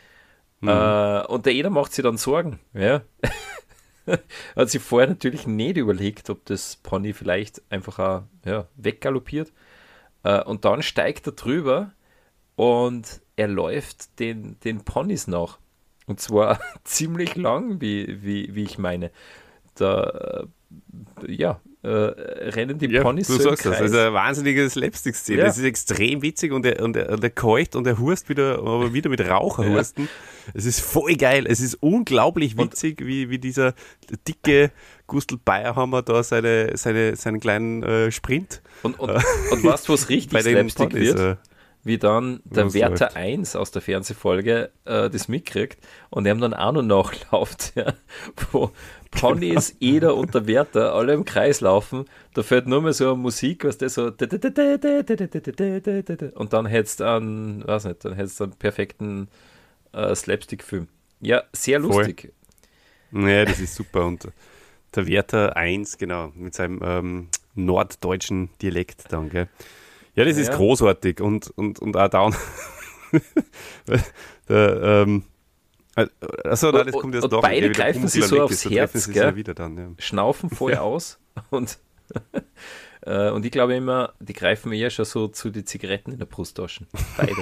Äh, und der Eder macht sich dann Sorgen, ja. Hat sich vorher natürlich nicht überlegt, ob das Pony vielleicht einfach auch, ja, weggaloppiert. Äh, und dann steigt er drüber und er läuft den, den Ponys nach. Und zwar ziemlich lang, wie, wie, wie ich meine. Da, äh, ja, äh, rennen die
Ja,
Ponys
du
so im
sagst das,
Kreis.
das ist eine wahnsinnige Slapstick-Szene.
Ja.
Das ist extrem witzig und er, und er, und er keucht und er hurst wieder, aber wieder mit Raucherhusten. Es ist voll geil. Es ist unglaublich witzig, wie, wie dieser dicke Gustl Bayerhammer da seine, seine, seinen kleinen äh, Sprint
Und, und, und weißt du, was richtig
bei den
Slapstick
Ponys,
wird?
äh,
Wie dann der
was
Wärter
läuft.
eins aus der Fernsehfolge äh, das mitkriegt und ihm dann auch noch nachläuft, ja, wo Ponys, Eder und der Wärter alle im Kreis laufen, da fällt nur mehr so eine Musik, was das so und dann hättest du einen, weiß nicht, dann hättest du einen perfekten äh, Slapstick-Film. Ja, sehr lustig.
Ja, das ist super. Und der Wärter eins, genau, mit seinem ähm, norddeutschen Dialekt dann, gell. Ja, das ist
Ja.
großartig und, und, und auch down. der, ähm, achso, nein, das
Und-
kommt jetzt
und
noch.
beide
gell, wie der
greifen sich
Pumuckl
so
weg
aufs
ist, da
Herz,
treffen sie sich
gell?
ja wieder dann, ja.
Schnaufen voll aus und äh, und ich glaube immer, die greifen eher schon so zu den Zigaretten in der Brusttasche. Beide.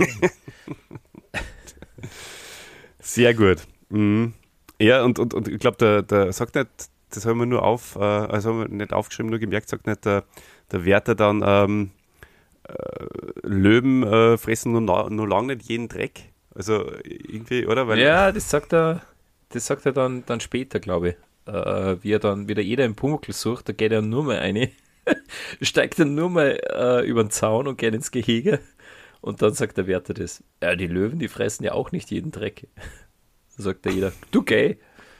Sehr gut. Mhm. Ja, und, und, und ich glaube, der, der sagt nicht, das haben wir nur auf, äh, also haben wir nicht aufgeschrieben, nur gemerkt, sagt nicht der, der Wärter dann, ähm, äh, Löwen äh, fressen nur, na, nur lange nicht jeden Dreck. Also irgendwie, oder? Weil,
Ja, das sagt er, das sagt er dann, dann später, glaube ich. Äh, wie er dann wieder jeder im Pumuckl sucht, da geht er nur mal eine, steigt dann nur mal äh, über den Zaun und geht ins Gehege. Und dann sagt der Wärter das. Ja, die Löwen, die fressen ja auch nicht jeden Dreck. Dann sagt der jeder, du gay.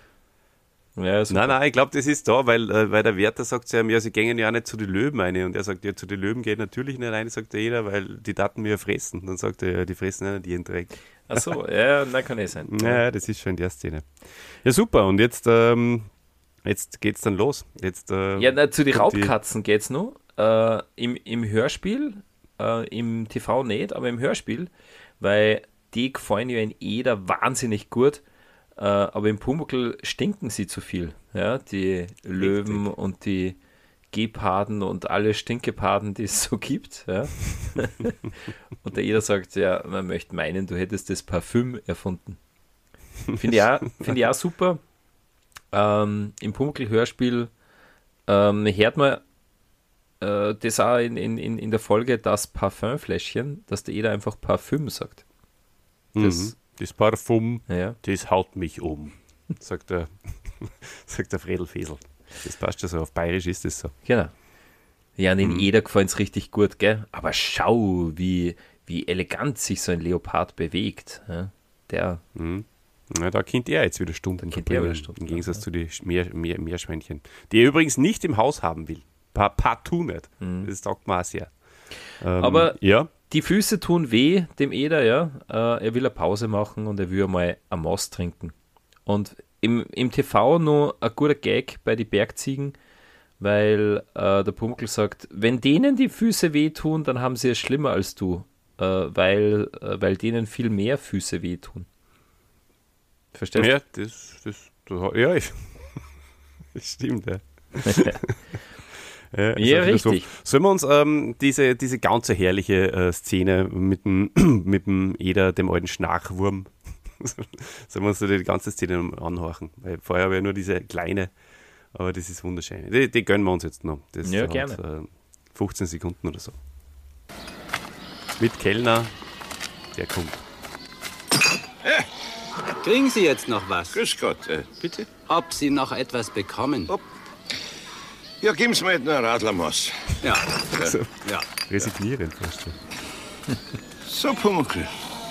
Ja, super.
Nein, nein, ich glaube, das ist da, weil, äh, weil der Wärter sagt zu ihm, ja, sie gehen ja auch nicht zu den Löwen rein. Und er sagt, ja, zu den Löwen geht natürlich nicht rein, sagt der jeder, weil die Daten mir fressen. Dann sagt er, ja, die fressen ja nicht jeden Dreck.
Ach so, ja, nein, kann eh sein.
Ja, das ist schon in der Szene. Ja, super. Und jetzt, ähm, jetzt geht's dann los. Jetzt, äh,
Ja, na, zu den
kommt die-
Raubkatzen geht's noch. Äh, im, Im Hörspiel, äh, im T V nicht, aber im Hörspiel, weil die gefallen ja in Eder wahnsinnig gut, äh, aber im Pumuckl stinken sie zu viel. Ja, die Löwen und die Geparden und alle Stinkeparden, die es so gibt. Ja. Und der Eder sagt, ja, man möchte meinen, du hättest das Parfüm erfunden. Finde ich, auch- find ich auch super. Ähm, Im Pumuckl-Hörspiel ähm, hört man äh, das auch in, in, in in der Folge das Parfümfläschchen, dass der Eder einfach Parfüm sagt.
Mhm.
Das,
Das Parfum,
ja.
das haut mich um, sagt der, sagt der Fredel Fesel. Das passt ja so, auf Bayerisch ist das so.
Genau. Ja, und in
Mhm.
Eder gefällt es richtig gut, gell? Aber schau, wie, wie elegant sich so ein Leopard bewegt. Ja? Der,
Mhm. Ja, da kennt er jetzt wieder Stunden
kennt er
verbringen,
wieder Stunden,
im Gegensatz
ja.
zu den Meer, Meer, Meerschweinchen, die er übrigens nicht im Haus haben will. Pa partout nicht. Das taugt mir auch sehr. Ähm,
Mhm. Aber-
ja,
die Füße tun weh, dem Eder, ja. Äh, er will eine Pause machen und er will mal ein Moss trinken. Und im, im T V noch ein guter Gag bei den Bergziegen, weil äh, der Pumuckl sagt, wenn denen die Füße wehtun, dann haben sie es schlimmer als du, äh, weil, äh, weil denen viel mehr Füße wehtun. Verstehst du?
ja, das, das, das, ja, ich, das stimmt, ja. Ja, ist
Ja,
auch wieder so.
richtig.
Sollen wir uns ähm, diese, diese ganze herrliche äh, Szene mit dem, mit dem Eder, dem alten Schnarchwurm, sollen wir uns da die ganze Szene anhorchen? Weil vorher habe ich ja nur diese kleine, aber das ist wunderschön. Die, die gönnen wir uns jetzt noch. Das
Ja,
hat,
gerne.
Äh, fünfzehn Sekunden oder so. Mit Kellner, der kommt.
Kriegen Sie jetzt noch was?
Grüß Gott, äh, bitte?
Ob Sie noch etwas bekommen?
Ob- Ja, geben Sie mir jetzt noch ein Radlermaß.
Ja.
So
Ja.
resignierend fast schon.
So, Pumuckl.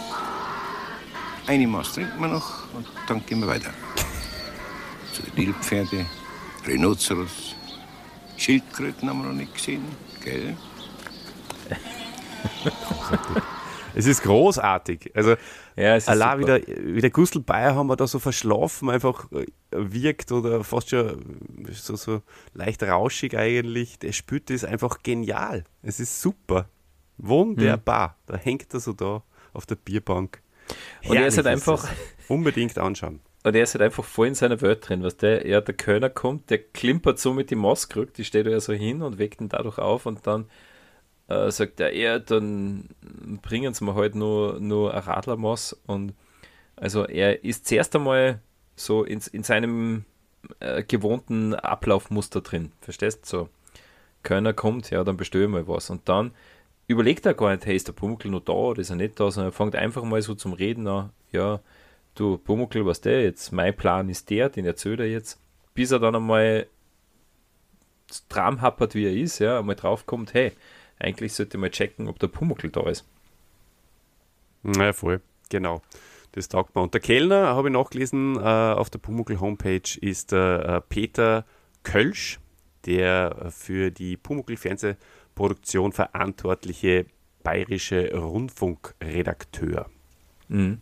Eine Maß trinken wir noch und dann gehen wir weiter. Zu den Nilpferde, Rhinoceros, Schildkröten haben wir noch nicht gesehen, gell?
Es ist großartig. Also,
Ja, es ist
allein
super.
wieder, wie der Gustl Bayer haben wir da so verschlafen, einfach äh, wirkt oder fast schon so, so leicht rauschig eigentlich. Der spielt das einfach genial. Es ist super. Wunderbar. Da hängt er so da auf der Bierbank.
Und er ist halt
Herrlich
einfach-
das. Unbedingt anschauen.
Und er ist halt einfach voll in seiner Welt drin, was der, ja, der Kölner kommt, der klimpert so mit dem Maßkrug, die steht ja so hin und weckt ihn dadurch auf und dann äh, sagt er, ja, dann bringen sie mir halt nur, nur ein Radlermaß und also er ist zuerst einmal so in, in seinem äh, gewohnten Ablaufmuster drin, verstehst du? So, keiner kommt, ja, dann bestelle ich mal was. Und dann überlegt er gar nicht, hey, ist der Pumuckl noch da oder ist er nicht da, sondern er fängt einfach mal so zum Reden an, ja, du Pumuckl, was der jetzt, mein Plan ist der, den erzählt er jetzt, bis er dann einmal tramhappert, wie er ist, ja, einmal draufkommt, hey, eigentlich sollte ich mal checken, ob der Pumuckl da ist.
Na voll, genau. Das taugt mir. Und der Kellner, habe ich nachgelesen, äh, auf der Pumuckl-Homepage ist der äh, Peter Kölsch, der für die Pumuckl-Fernsehproduktion verantwortliche bayerische Rundfunkredakteur.
Mhm.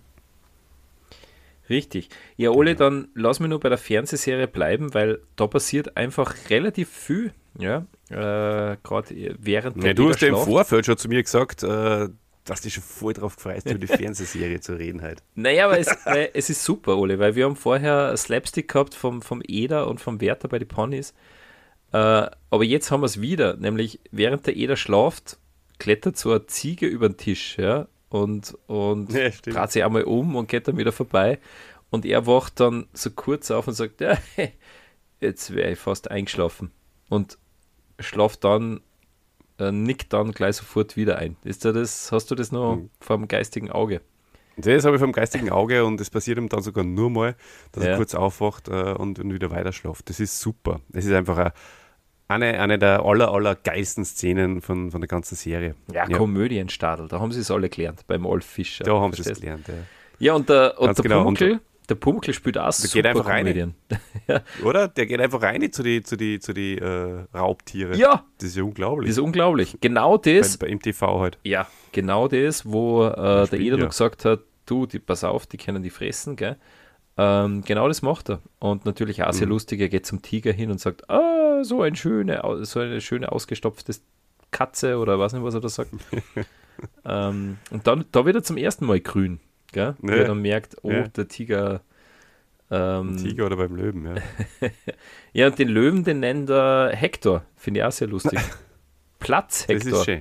Richtig. Ja, Ole, dann lass mich nur bei der Fernsehserie bleiben, weil da passiert einfach relativ viel, ja, äh, gerade während der
ja, Du hast ja im
schlaft.
Vorfeld schon zu mir gesagt, äh, dass du dich schon voll drauf freust, über die Fernsehserie zu reden halt.
Naja, aber es, weil es ist super, Ole, weil wir haben vorher Slapstick gehabt vom, vom Eder und vom Werther bei den Ponys, äh, aber jetzt haben wir es wieder, nämlich während der Eder schlaft, klettert so eine Ziege über den Tisch, ja, und, und
Ja,
dreht sich einmal um und geht dann wieder vorbei und er wacht dann so kurz auf und sagt, ja, jetzt wäre ich fast eingeschlafen und schlaft dann, äh, nickt dann gleich sofort wieder ein. Ist da das, hast du das noch
Mhm.
vom geistigen Auge?
Das habe ich vom geistigen Auge und es passiert ihm dann sogar nur mal, dass
Ja.
er kurz aufwacht äh, und, und wieder weiter schläft. Das ist super. Das ist einfach eine, eine, eine der aller, aller geilsten Szenen von, von der ganzen Serie.
Ja, Komödienstadel, da haben sie es alle gelernt, beim Olf Fischer.
Da haben sie es
Verstehst?
gelernt. Ja.
Ja, und der, und
Ganz
der
genau.
Pumuckl, der Pumuckl spielt auch super
geht einfach rein.
Komödien.
Oder? Der geht einfach rein zu die, zu die, zu die äh, Raubtiere.
Ja,
Das ist ja unglaublich.
das ist unglaublich. Genau das,
bei, bei, Im T V halt.
ja, genau das, wo äh, der
spielt
Eder
ja.
noch gesagt hat, du, die, pass auf, die können die fressen, gell? Ähm, genau das macht er. Und natürlich auch sehr
Mhm.
lustig, er geht zum Tiger hin und sagt, ah, so, ein schöne, au- so eine schöne ausgestopfte Katze oder was nicht, was er da sagt. ähm, und dann da wird er zum ersten Mal grün, gell? Wie
Ja.
er dann merkt, oh,
Ja.
der Tiger. Ähm,
Tiger oder beim Löwen, ja.
Ja, und den Löwen, den nennt er Hector. Finde ich auch sehr lustig. Platz
Das
Hector.
ist schön.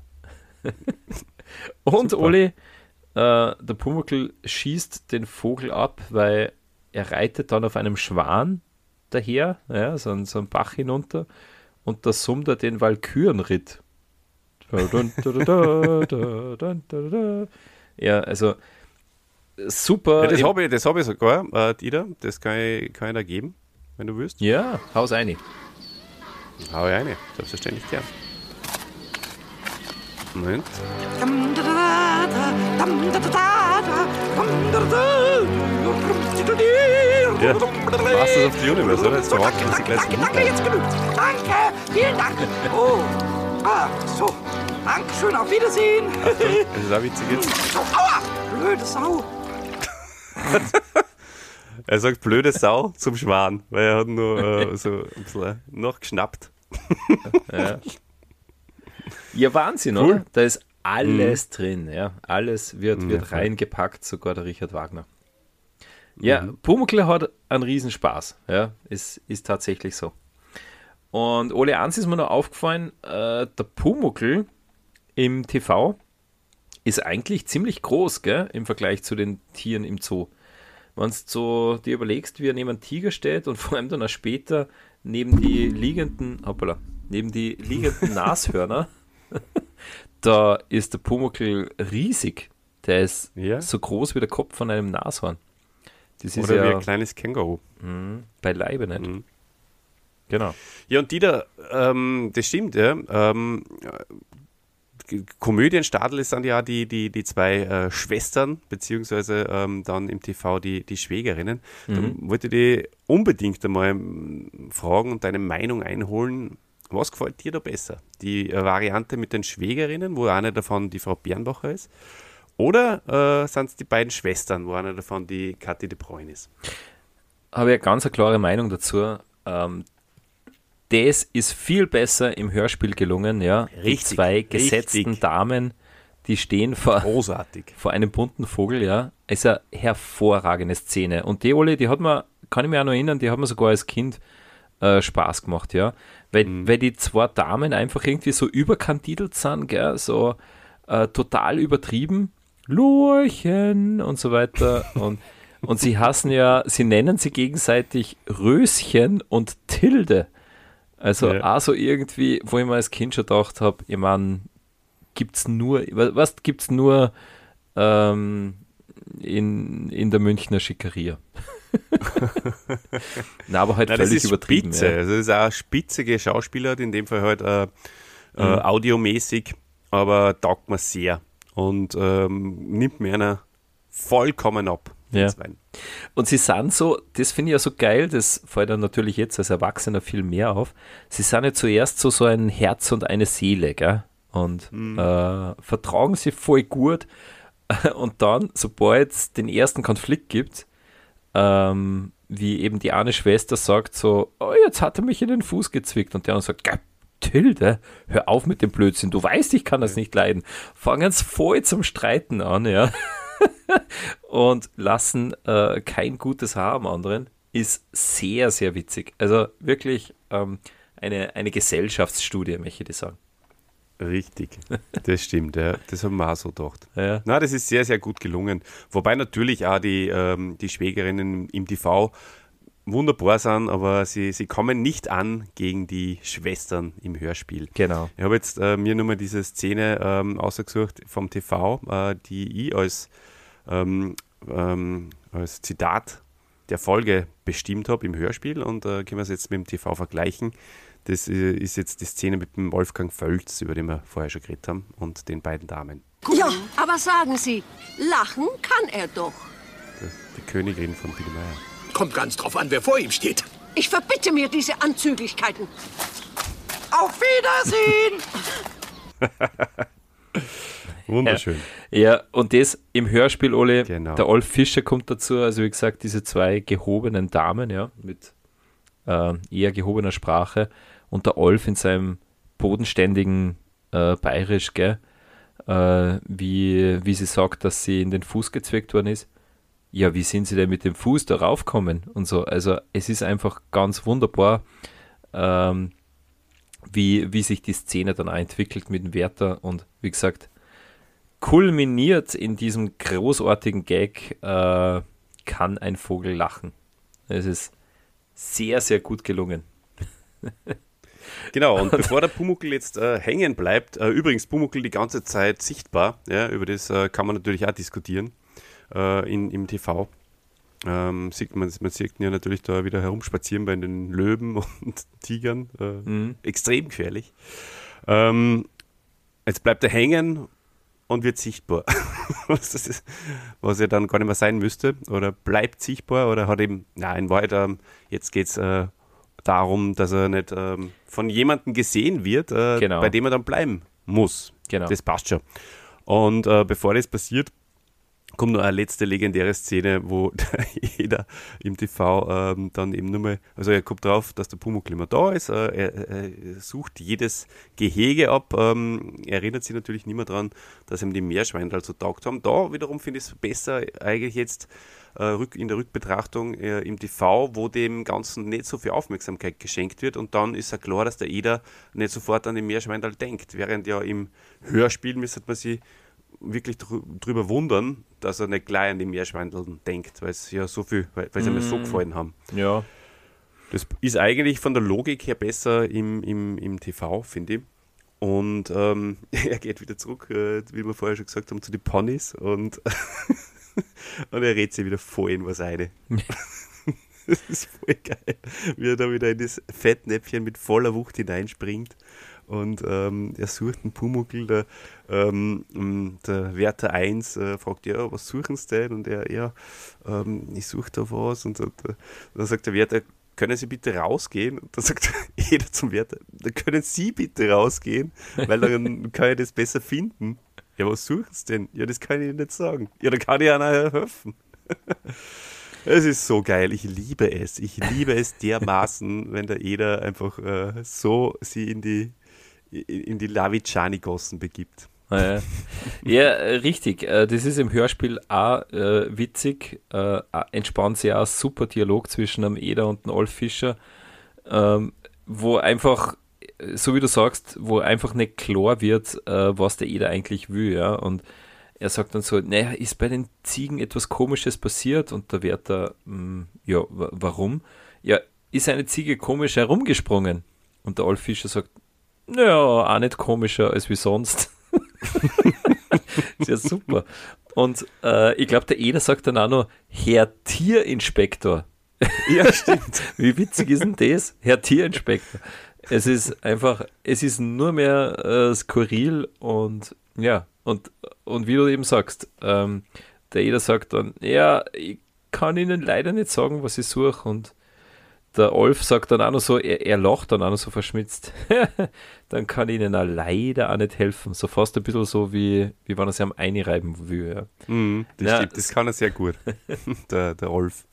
Und
super.
Oli, äh, der Pumuckl schießt den Vogel ab, weil er reitet dann auf einem Schwan daher, ja, so, ein, so einen Bach hinunter, und da summt er den Walkürenritt. Ja, also super.
Ja, das
im-
habe ich, das hab ich sogar, äh, Dieter. Das kann ich, kann ich da geben, wenn du willst.
Ja, haus rein.
Hau ich eine, selbstverständlich gern. Moment. Ja, Masters of the Universe, oder? Jetzt
So,
verraten
danke,
wir sie gleich
danke,
zum
danke, jetzt genug. Danke, vielen Dank. Oh, ah, so. Dankeschön, auf Wiedersehen.
Achtung, das ist auch witzig jetzt.
So, aua, blöde Sau.
Er sagt blöde Sau zum Schwan, weil er hat nur äh, so ein bisschen nachgeschnappt.
Ja, ja Wahnsinn,
Cool.
oder? Da ist alles drin, ja. Alles wird, wird
voll.
reingepackt, sogar der Richard Wagner. Ja, Pumuckl hat einen Riesenspaß, ja, ist, ist tatsächlich so. Und Ole, eins ist mir noch aufgefallen, äh, der Pumuckl im T V ist eigentlich ziemlich groß, gell, im Vergleich zu den Tieren im Zoo. Wenn du so dir überlegst, wie er neben einem Tiger steht und vor allem dann auch später neben die liegenden, hoppala, neben die liegenden Nashörner, da ist der Pumuckl riesig. Der ist
Ja.
so groß wie der Kopf von einem Nashorn. Das ist
Oder wie
ja
ein kleines Känguru.
mh, beileibe nicht.
Mhm.
Genau.
Ja, und Dieter, ähm, das stimmt, ja. Ähm, Komödienstadel sind ja die, die, die zwei äh, Schwestern, beziehungsweise ähm, dann im T V die, die Schwägerinnen. Da wollte ich dich unbedingt einmal ähm, fragen und deine Meinung einholen. Was gefällt dir da besser? Die äh, Variante mit den Schwägerinnen, wo eine davon die Frau Bernbacher ist? Oder äh, sind es die beiden Schwestern, wo eine davon die Kathi de Bruyne ist?
Habe ich eine ganz klare Meinung dazu. Ähm, das ist viel besser im Hörspiel gelungen, ja. Die
Richtig,
zwei gesetzten
richtig.
Damen, die stehen vor,
Großartig.
vor einem bunten Vogel, ja. Ist eine hervorragende Szene. Und die Ole, die hat mir, kann ich mich auch noch erinnern, die hat mir sogar als Kind äh, Spaß gemacht, ja. Weil,
Mhm.
weil die zwei Damen einfach irgendwie so überkandidelt sind, gell, so äh, total übertrieben. Lurchen und so weiter. Und, und sie hassen ja, sie nennen sie gegenseitig Röschen und Tilde. Also
Ja.
auch so irgendwie, wo ich mir als Kind schon gedacht habe, ich meine, gibt es nur, was gibt es nur ähm, in, in der Münchner Schickeria? Na, aber halt
Nein, das
völlig
ist
übertrieben.
spitze.
Ja.
Also das ist auch eine spitzige Schauspieler, in dem Fall halt äh, äh,
Mhm.
audiomäßig, aber taugt mir sehr und ähm, nimmt mir einer vollkommen ab. den
Ja.
Zweien.
Und sie sind so, das finde ich ja so geil, das fällt dann natürlich jetzt als Erwachsener viel mehr auf. Sie sind ja zuerst so, so ein Herz und eine Seele, gell? Und äh, vertragen sie voll gut. Und dann, sobald es den ersten Konflikt gibt, ähm, wie eben die eine Schwester sagt so, oh, jetzt hat er mich in den Fuß gezwickt. Und der andere sagt, "Geh, Tilde, hör auf mit dem Blödsinn, du weißt, ich kann das nicht leiden. Fangen sie voll zum Streiten an, ja. Und lassen äh, kein gutes Haar am anderen, ist sehr, sehr witzig. Also wirklich ähm, eine, eine Gesellschaftsstudie, möchte ich sagen.
Richtig, das stimmt, ja. Das haben wir auch so gedacht.
Ja.
Na, das ist sehr, sehr gut gelungen. Wobei natürlich auch die, ähm, die Schwägerinnen im T V wunderbar sind, aber sie, sie kommen nicht an gegen die Schwestern im Hörspiel.
Genau.
Ich habe jetzt äh, mir nochmal diese Szene ähm, ausgesucht vom T V, äh, die ich als, ähm, ähm, als Zitat der Folge bestimmt habe im Hörspiel und äh, können wir es jetzt mit dem T V vergleichen. Das äh, ist jetzt die Szene mit dem Wolfgang Völz, über den wir vorher schon geredet haben, und den beiden Damen.
Ja, aber sagen Sie, lachen kann er doch.
Die Königin von Biedermeier.
Kommt ganz drauf an, wer vor ihm steht.
Ich verbitte mir diese Anzüglichkeiten.
Auf Wiedersehen!
Wunderschön.
Ja, und das im Hörspiel, Ole,
Genau.
der Olf Fischer kommt dazu, also wie gesagt, diese zwei gehobenen Damen, ja, mit äh, eher gehobener Sprache und der Olf in seinem bodenständigen äh, Bayerisch, gell, äh, wie, wie sie sagt, dass sie in den Fuß gezwickt worden ist. Ja, wie sind sie denn mit dem Fuß da raufgekommen und so. Also es ist einfach ganz wunderbar, ähm, wie, wie sich die Szene dann auch entwickelt mit dem Wärter und wie gesagt, kulminiert in diesem großartigen Gag, äh, kann ein Vogel lachen. Es ist sehr, sehr gut gelungen.
Genau, und bevor der Pumuckl jetzt äh, hängen bleibt, äh, übrigens Pumuckl die ganze Zeit sichtbar, ja, über das äh, kann man natürlich auch diskutieren äh, in, im T V. Ähm, sieht man, man sieht ihn ja natürlich da wieder herumspazieren bei den Löwen und Tigern. Äh,
Mhm.
Extrem gefährlich. Ähm, jetzt bleibt er hängen und wird sichtbar. was, das ist, was er dann gar nicht mehr sein müsste. Oder bleibt sichtbar oder hat eben, nein, in Wahrheit, ähm, jetzt geht es äh, darum, dass er nicht ähm, von jemandem gesehen wird, äh,
Genau.
bei dem er dann bleiben muss.
Genau.
Das passt schon. Und äh, bevor das passiert, kommt noch eine letzte legendäre Szene, wo jeder im T V ähm, dann eben nur mal, also er kommt drauf, dass der Pumuckl immer da ist, äh, er, er sucht jedes Gehege ab, ähm, er erinnert sich natürlich nicht mehr dran, dass ihm die Meerschweinl so taugt haben. Da wiederum finde ich es besser eigentlich jetzt äh, rück, in der Rückbetrachtung äh, im T V, wo dem Ganzen nicht so viel Aufmerksamkeit geschenkt wird und dann ist ja klar, dass der Eder nicht sofort an die Meerschweinl denkt, während ja im Hörspiel müsste man sich wirklich drü- drüber wundern, dass er nicht gleich an die Meerschweindeln denkt, weil es ja so viel, weil, weil sie mir so gefallen haben.
Ja.
Das ist eigentlich von der Logik her besser im, im, im T V, finde ich. Und ähm, er geht wieder zurück, äh, wie wir vorher schon gesagt haben, zu den Ponys und, und er redet sich wieder voll in was eine. Das ist voll geil, wie er da wieder in das Fettnäpfchen mit voller Wucht hineinspringt. Und ähm, er sucht einen Pumuckl, der, ähm, der Wärter eins äh, fragt, ja, was suchen Sie denn? Und er, ja, ähm, ich suche da was. Und, und, und dann sagt der Wärter, können Sie bitte rausgehen? Und dann sagt jeder zum Wärter, dann können Sie bitte rausgehen, weil dann kann ich das besser finden. Ja, was suchen Sie denn? Ja, das kann ich Ihnen nicht sagen. Ja, dann kann ich Ihnen auch helfen. Es ist so geil, ich liebe es. Ich liebe es dermaßen, wenn der Eder einfach äh, so sie in die in die Laviciani-Gossen begibt.
Ja, ja, richtig. Äh, Das ist im Hörspiel auch äh, witzig. Äh, entspannt sich auch ein super Dialog zwischen dem Eder und dem Olf Fischer, ähm, wo einfach, so wie du sagst, wo einfach nicht klar wird, äh, was der Eder eigentlich will. Ja? Und er sagt dann so, naja, ist bei den Ziegen etwas Komisches passiert? Und der Wärter, mh, ja, w- warum? Ja, ist eine Ziege komisch herumgesprungen? Und der Olf Fischer sagt, naja, auch nicht komischer als wie sonst. Ist ja super. Und äh, ich glaube, der Eder sagt dann auch noch, Herr Tierinspektor.
Ja, stimmt.
Wie witzig ist denn das? Herr Tierinspektor. Es ist einfach, es ist nur mehr äh, skurril und ja, und, und wie du eben sagst, ähm, der Eder sagt dann, ja, ich kann Ihnen leider nicht sagen, was ich suche, und der Olf sagt dann auch noch so, er, er lacht dann auch noch so verschmitzt, dann kann ich Ihnen auch leider auch nicht helfen. So fast ein bisschen so, wie, wie wenn er sich am einreiben will. Ja.
Mhm, das
Ja,
stimmt, das kann er sehr gut, der, der Olf.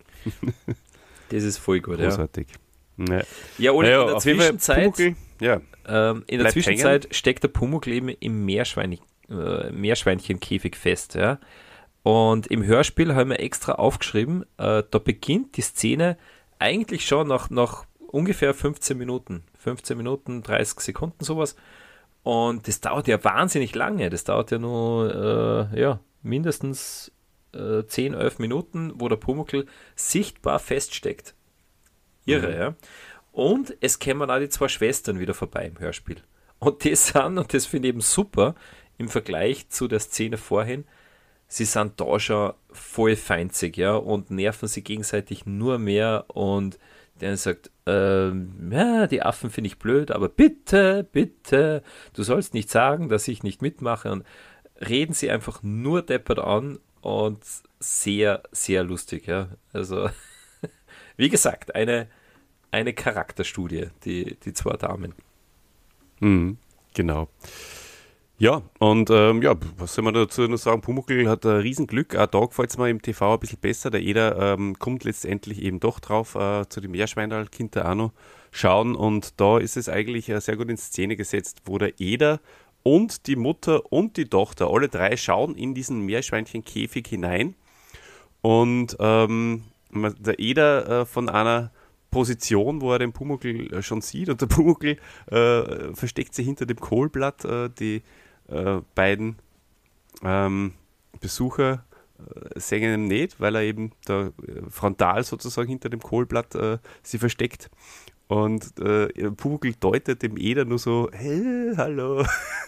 Das ist voll gut,
Großartig. Ja,
ja. Ja, Oli,
Naja,
in der
auf jeden Fall
Zwischenzeit,
Pumuckl, ja,
ähm, in der
bleibt
Zwischenzeit steckt der Pumuckl eben im Meerschwein, äh, Meerschweinchenkäfig fest, ja. Und im Hörspiel haben wir extra aufgeschrieben, äh, da beginnt die Szene eigentlich schon nach, nach ungefähr fünfzehn Minuten, fünfzehn Minuten, dreißig Sekunden sowas. Und das dauert ja wahnsinnig lange. Das dauert ja nur, äh, ja, mindestens äh, zehn, elf Minuten, wo der Pumuckl sichtbar feststeckt. Irre, ja. Und es kämen auch die zwei Schwestern wieder vorbei im Hörspiel. Und die sind, und das finde ich eben super, im Vergleich zu der Szene vorhin, sie sind da schon voll feindsig, ja, und nerven sich gegenseitig nur mehr, und der sagt, ähm, ja, die Affen finde ich blöd, aber bitte, bitte, du sollst nicht sagen, dass ich nicht mitmache, und reden sie einfach nur deppert an, und sehr, sehr lustig, ja, also, wie gesagt, eine, eine Charakterstudie, die, die zwei Damen.
Mhm, genau. Ja, und ähm, ja, was soll man dazu noch sagen? Pumuckl hat ein Riesenglück. Auch da gefällt es mir im T V ein bisschen besser. Der Eder ähm, kommt letztendlich eben doch drauf, äh, zu dem Meerschweinl-Kind auch noch schauen. Und da ist es eigentlich äh, sehr gut in Szene gesetzt, wo der Eder und die Mutter und die Tochter, alle drei schauen in diesen Meerschweinchenkäfig hinein. Und ähm, der Eder äh, von einer Position, wo er den Pumuckl schon sieht, und der Pumuckl äh, versteckt sich hinter dem Kohlblatt. Äh, die äh, beiden ähm, Besucher äh, sehen ihn nicht, weil er eben da äh, frontal sozusagen hinter dem Kohlblatt äh, sie versteckt. Und äh, Pumuckl deutet dem Eder nur so, hey, hallo,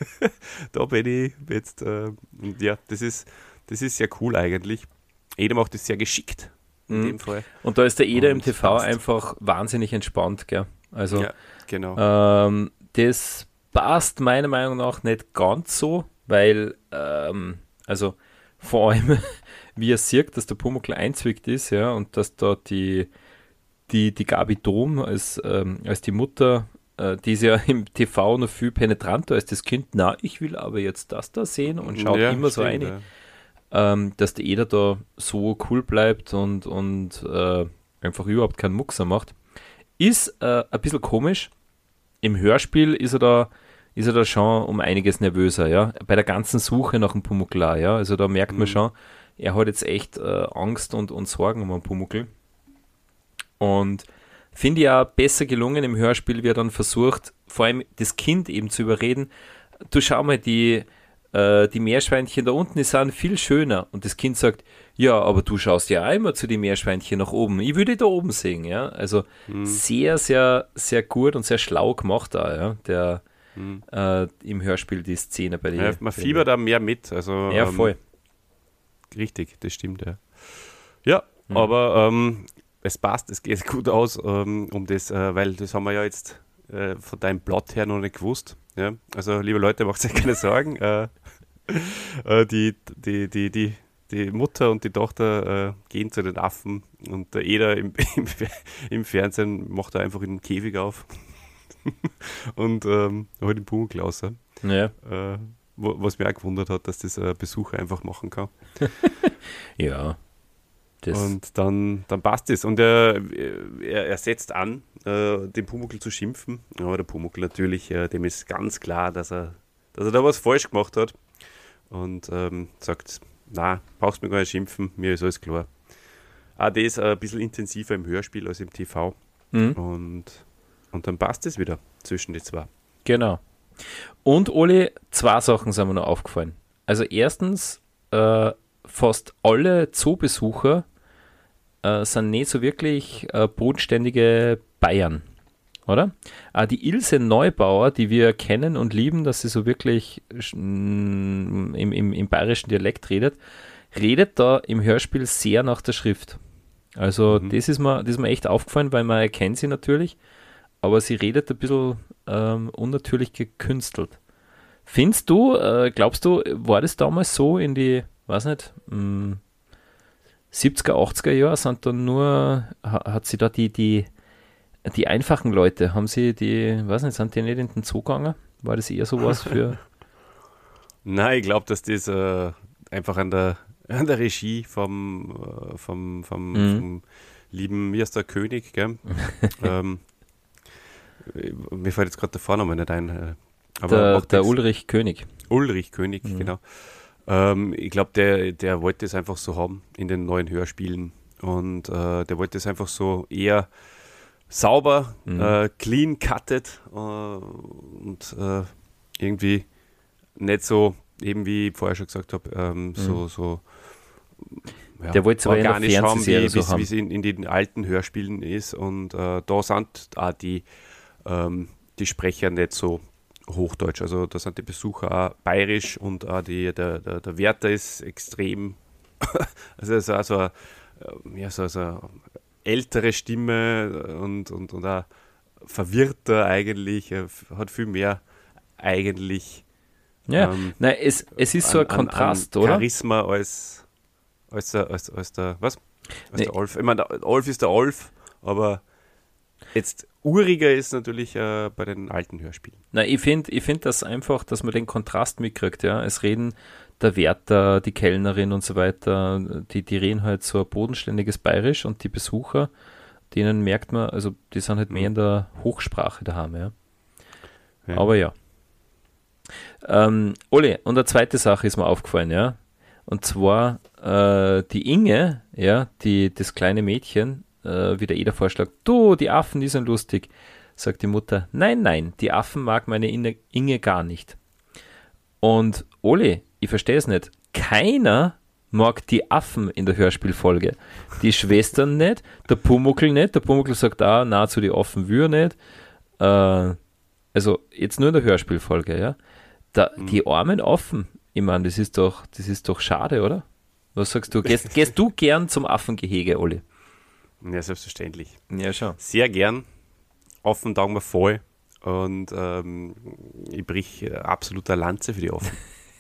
da bin ich jetzt. Äh, und ja, das ist, das ist sehr cool eigentlich. Eder macht das sehr geschickt. In dem Fall.
Und da ist der Eder
Und
im T V
passt.
einfach wahnsinnig entspannt, gell? Also,
Ja, genau.
ähm, das passt meiner Meinung nach nicht ganz so, weil, ähm, also vor allem, wie er sieht, dass der Pumuckl einzwickt ist, ja, und dass da die, die, die Gabi Dom als, ähm, als die Mutter, äh, die ist ja im T V noch viel penetranter als das Kind, na, ich will aber jetzt das da sehen, und schaut
Ja,
immer so
stimmt,
rein.
ja.
Ähm, dass der Eder da so cool bleibt und, und äh, einfach überhaupt keinen Muckser macht, ist äh, ein bisschen komisch. Im Hörspiel ist er da ist er da schon um einiges nervöser, ja, bei der ganzen Suche nach dem Pumuckl, ja, also da merkt man schon, er hat jetzt echt äh, Angst und, und Sorgen um den Pumuckl, und finde ich auch besser gelungen im Hörspiel, wie er dann versucht, vor allem das Kind eben zu überreden, du schau mal, die die Meerschweinchen da unten, die sind viel schöner. Und das Kind sagt, ja, aber du schaust ja auch immer zu den Meerschweinchen nach oben. Ich würde da oben sehen, ja. Also mhm. sehr, sehr, sehr gut und sehr schlau gemacht da, ja. Der mhm. äh, im Hörspiel die Szene bei dir.
Ja, man fiebert da mehr mit. Also,
ja, voll.
Ähm, richtig, das stimmt, ja. Ja, mhm. aber ähm, es passt, es geht gut aus, ähm, um das, äh, weil das haben wir ja jetzt äh, von deinem Plot her noch nicht gewusst. Ja, also liebe Leute, macht euch keine Sorgen. äh, äh, die, die, die, die, die Mutter und die Tochter äh, gehen zu den Affen, und der Eder im, im, im Fernsehen macht er einfach in den Käfig auf und ähm, holt den Pumuckl raus.
Ja.
Äh, wo, was mich auch gewundert hat, dass das ein Besucher einfach machen kann.
Ja. Das
und dann, dann passt es. Und er, er, er setzt an, äh, den Pumuckl zu schimpfen. Aber der Pumuckl natürlich, äh, dem ist ganz klar, dass er, dass er da was falsch gemacht hat. Und ähm, sagt, na, brauchst mir gar nicht schimpfen, mir ist alles klar. Auch das ein bisschen intensiver im Hörspiel als im T V. Mhm. Und, und dann passt es wieder zwischen die zwei.
Genau. Und Oli, zwei Sachen sind mir noch aufgefallen. Also erstens, äh, fast alle Zoobesucher äh, sind nicht so wirklich äh, bodenständige Bayern. oder? Ah, die Ilse Neubauer, die wir kennen und lieben, dass sie so wirklich mm, im, im, im bayerischen Dialekt redet, redet da im Hörspiel sehr nach der Schrift. Also mhm. das, ist mir, das ist mir echt aufgefallen, weil man erkennt sie natürlich, aber sie redet ein bisschen ähm, unnatürlich gekünstelt. Findest du, äh, glaubst du, war das damals so in die, weiß nicht, mh, siebziger, achtziger Jahre, sind dann nur, hat sie da die, die Die einfachen Leute, haben sie die, weiß nicht, sind die nicht in den Zoo gegangen? War das eher sowas für...
Nein, ich glaube, dass das äh, einfach an der, an der Regie vom, äh, vom, vom, mhm. vom lieben, wie heißt der, König, gell? ähm, mir fällt jetzt gerade der Vorname nicht ein. Äh, aber
der der Ulrich König.
Ulrich König, mhm. genau. Ähm, ich glaube, der, der wollte es einfach so haben in den neuen Hörspielen. Und äh, der wollte es einfach so eher sauber, mhm. äh, clean cutted äh, und äh, irgendwie nicht so, eben wie ich vorher schon gesagt habe, ähm, mhm. so, so ja,
der wollte es aber in der Fernsehserie
haben, wie
so
es in, in den alten Hörspielen ist und äh, da sind auch die, ähm, die Sprecher nicht so hochdeutsch, also da sind die Besucher auch bayerisch und auch die, der, der, der Wärter ist extrem, also es ist also ein, ja, so, so ältere Stimme und, und, und auch verwirrter eigentlich, er hat viel mehr eigentlich
ja,
ähm,
nein, es, es ist so ein
an,
Kontrast,
an
oder?
Charisma als, als, der, als, als der, was? Als
nee.
der Olf. Ich meine, der Olf ist der Olf, aber jetzt uriger ist natürlich äh, bei den alten Hörspielen.
Nein, ich finde, ich find das einfach, dass man den Kontrast mitkriegt, ja. Es reden der Wärter, die Kellnerin und so weiter, die, die reden halt so ein bodenständiges Bayerisch und die Besucher, denen merkt man, also die sind halt mehr in der Hochsprache daheim, ja. ja. Aber ja. Ähm, Oli, und eine zweite Sache ist mir aufgefallen, ja. Und zwar äh, die Inge, ja, die, das kleine Mädchen, äh, wie der Eder vorschlägt, du, die Affen, die sind lustig, sagt die Mutter, nein, nein, die Affen mag meine Inge, Inge gar nicht. Und Oli, ich verstehe es nicht. Keiner mag die Affen in der Hörspielfolge. Die Schwestern nicht, der Pumuckl nicht. Der Pumuckl sagt auch, nahezu die Affen wir nicht. Äh, also jetzt nur in der Hörspielfolge, ja. Da, mhm. Die armen Affen, ich meine, das ist doch, das ist doch schade, oder? Was sagst du? Gehst, gehst du gern zum Affengehege, Olli?
Ja, selbstverständlich.
Ja, schon.
Sehr gern. Affen taugen wir voll. Und ähm, ich brich äh, absolut eine Lanze für die Affen.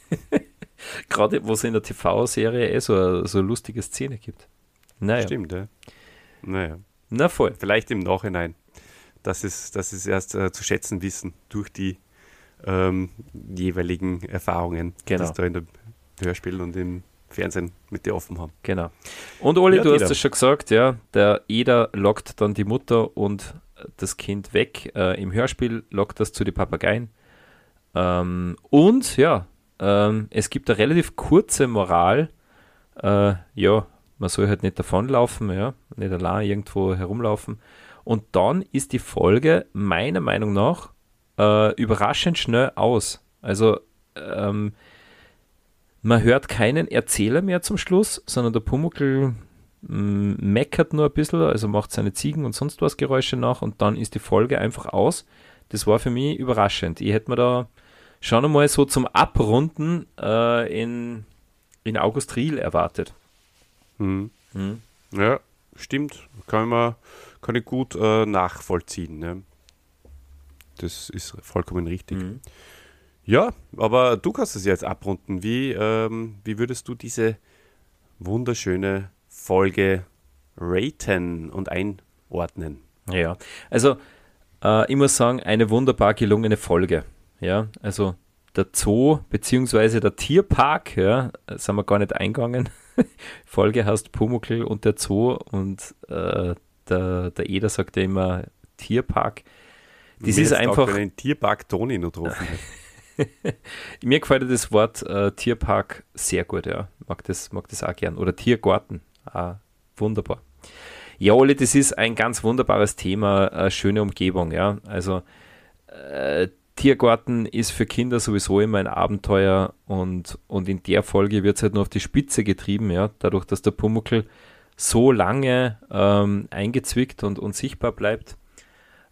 Gerade, wo es in der T V-Serie eh so eine, so eine lustige Szene gibt. Naja.
Stimmt, ja. Naja.
Na voll.
Vielleicht im Nachhinein, dass es, dass es erst äh, zu schätzen wissen durch die ähm, jeweiligen Erfahrungen,
genau.
die es da in der Hörspiel und im Fernsehen mit den Affen haben.
Genau. Und Oli,
ja,
du
Eder.
hast es schon gesagt, ja, der Eder lockt dann die Mutter und das Kind weg. Äh, Im Hörspiel lockt das zu den Papageien. Ähm, und ja, ähm, es gibt eine relativ kurze Moral. Äh, ja, man soll halt nicht davonlaufen, ja, nicht allein irgendwo herumlaufen. Und dann ist die Folge meiner Meinung nach äh, überraschend schnell aus. Also ähm, man hört keinen Erzähler mehr zum Schluss, sondern der Pumuckl m, meckert nur ein bisschen, also macht seine Ziegen und sonst was Geräusche nach und dann ist die Folge einfach aus. Das war für mich überraschend. Ich hätte mir da schon einmal so zum Abrunden äh, in, in August Riel erwartet.
Mhm.
Mhm.
Ja, stimmt. Kann, man, kann ich gut äh, nachvollziehen. Ne? Das ist vollkommen richtig.
Mhm.
Ja, aber du kannst es jetzt abrunden. Wie, ähm, wie würdest du diese wunderschöne Folge raten und einordnen?
Ja, also äh, ich muss sagen, eine wunderbar gelungene Folge. Ja, also der Zoo bzw. der Tierpark, ja, sind wir gar nicht eingegangen. Folge heißt Pumuckl und der Zoo und äh, der, der Eder sagt ja immer Tierpark. Das
Mir
ist einfach.
Wenn ein Tierpark Toni noch getroffen hat.
Mir gefällt das Wort äh, Tierpark sehr gut, ja. Mag das, mag das auch gern. Oder Tiergarten. Ah, wunderbar. Ja, Oli, das ist ein ganz wunderbares Thema, äh, schöne Umgebung, ja. Also äh, Tiergarten ist für Kinder sowieso immer ein Abenteuer und, und in der Folge wird es halt nur auf die Spitze getrieben, ja, dadurch, dass der Pumuckl so lange ähm, eingezwickt und unsichtbar bleibt.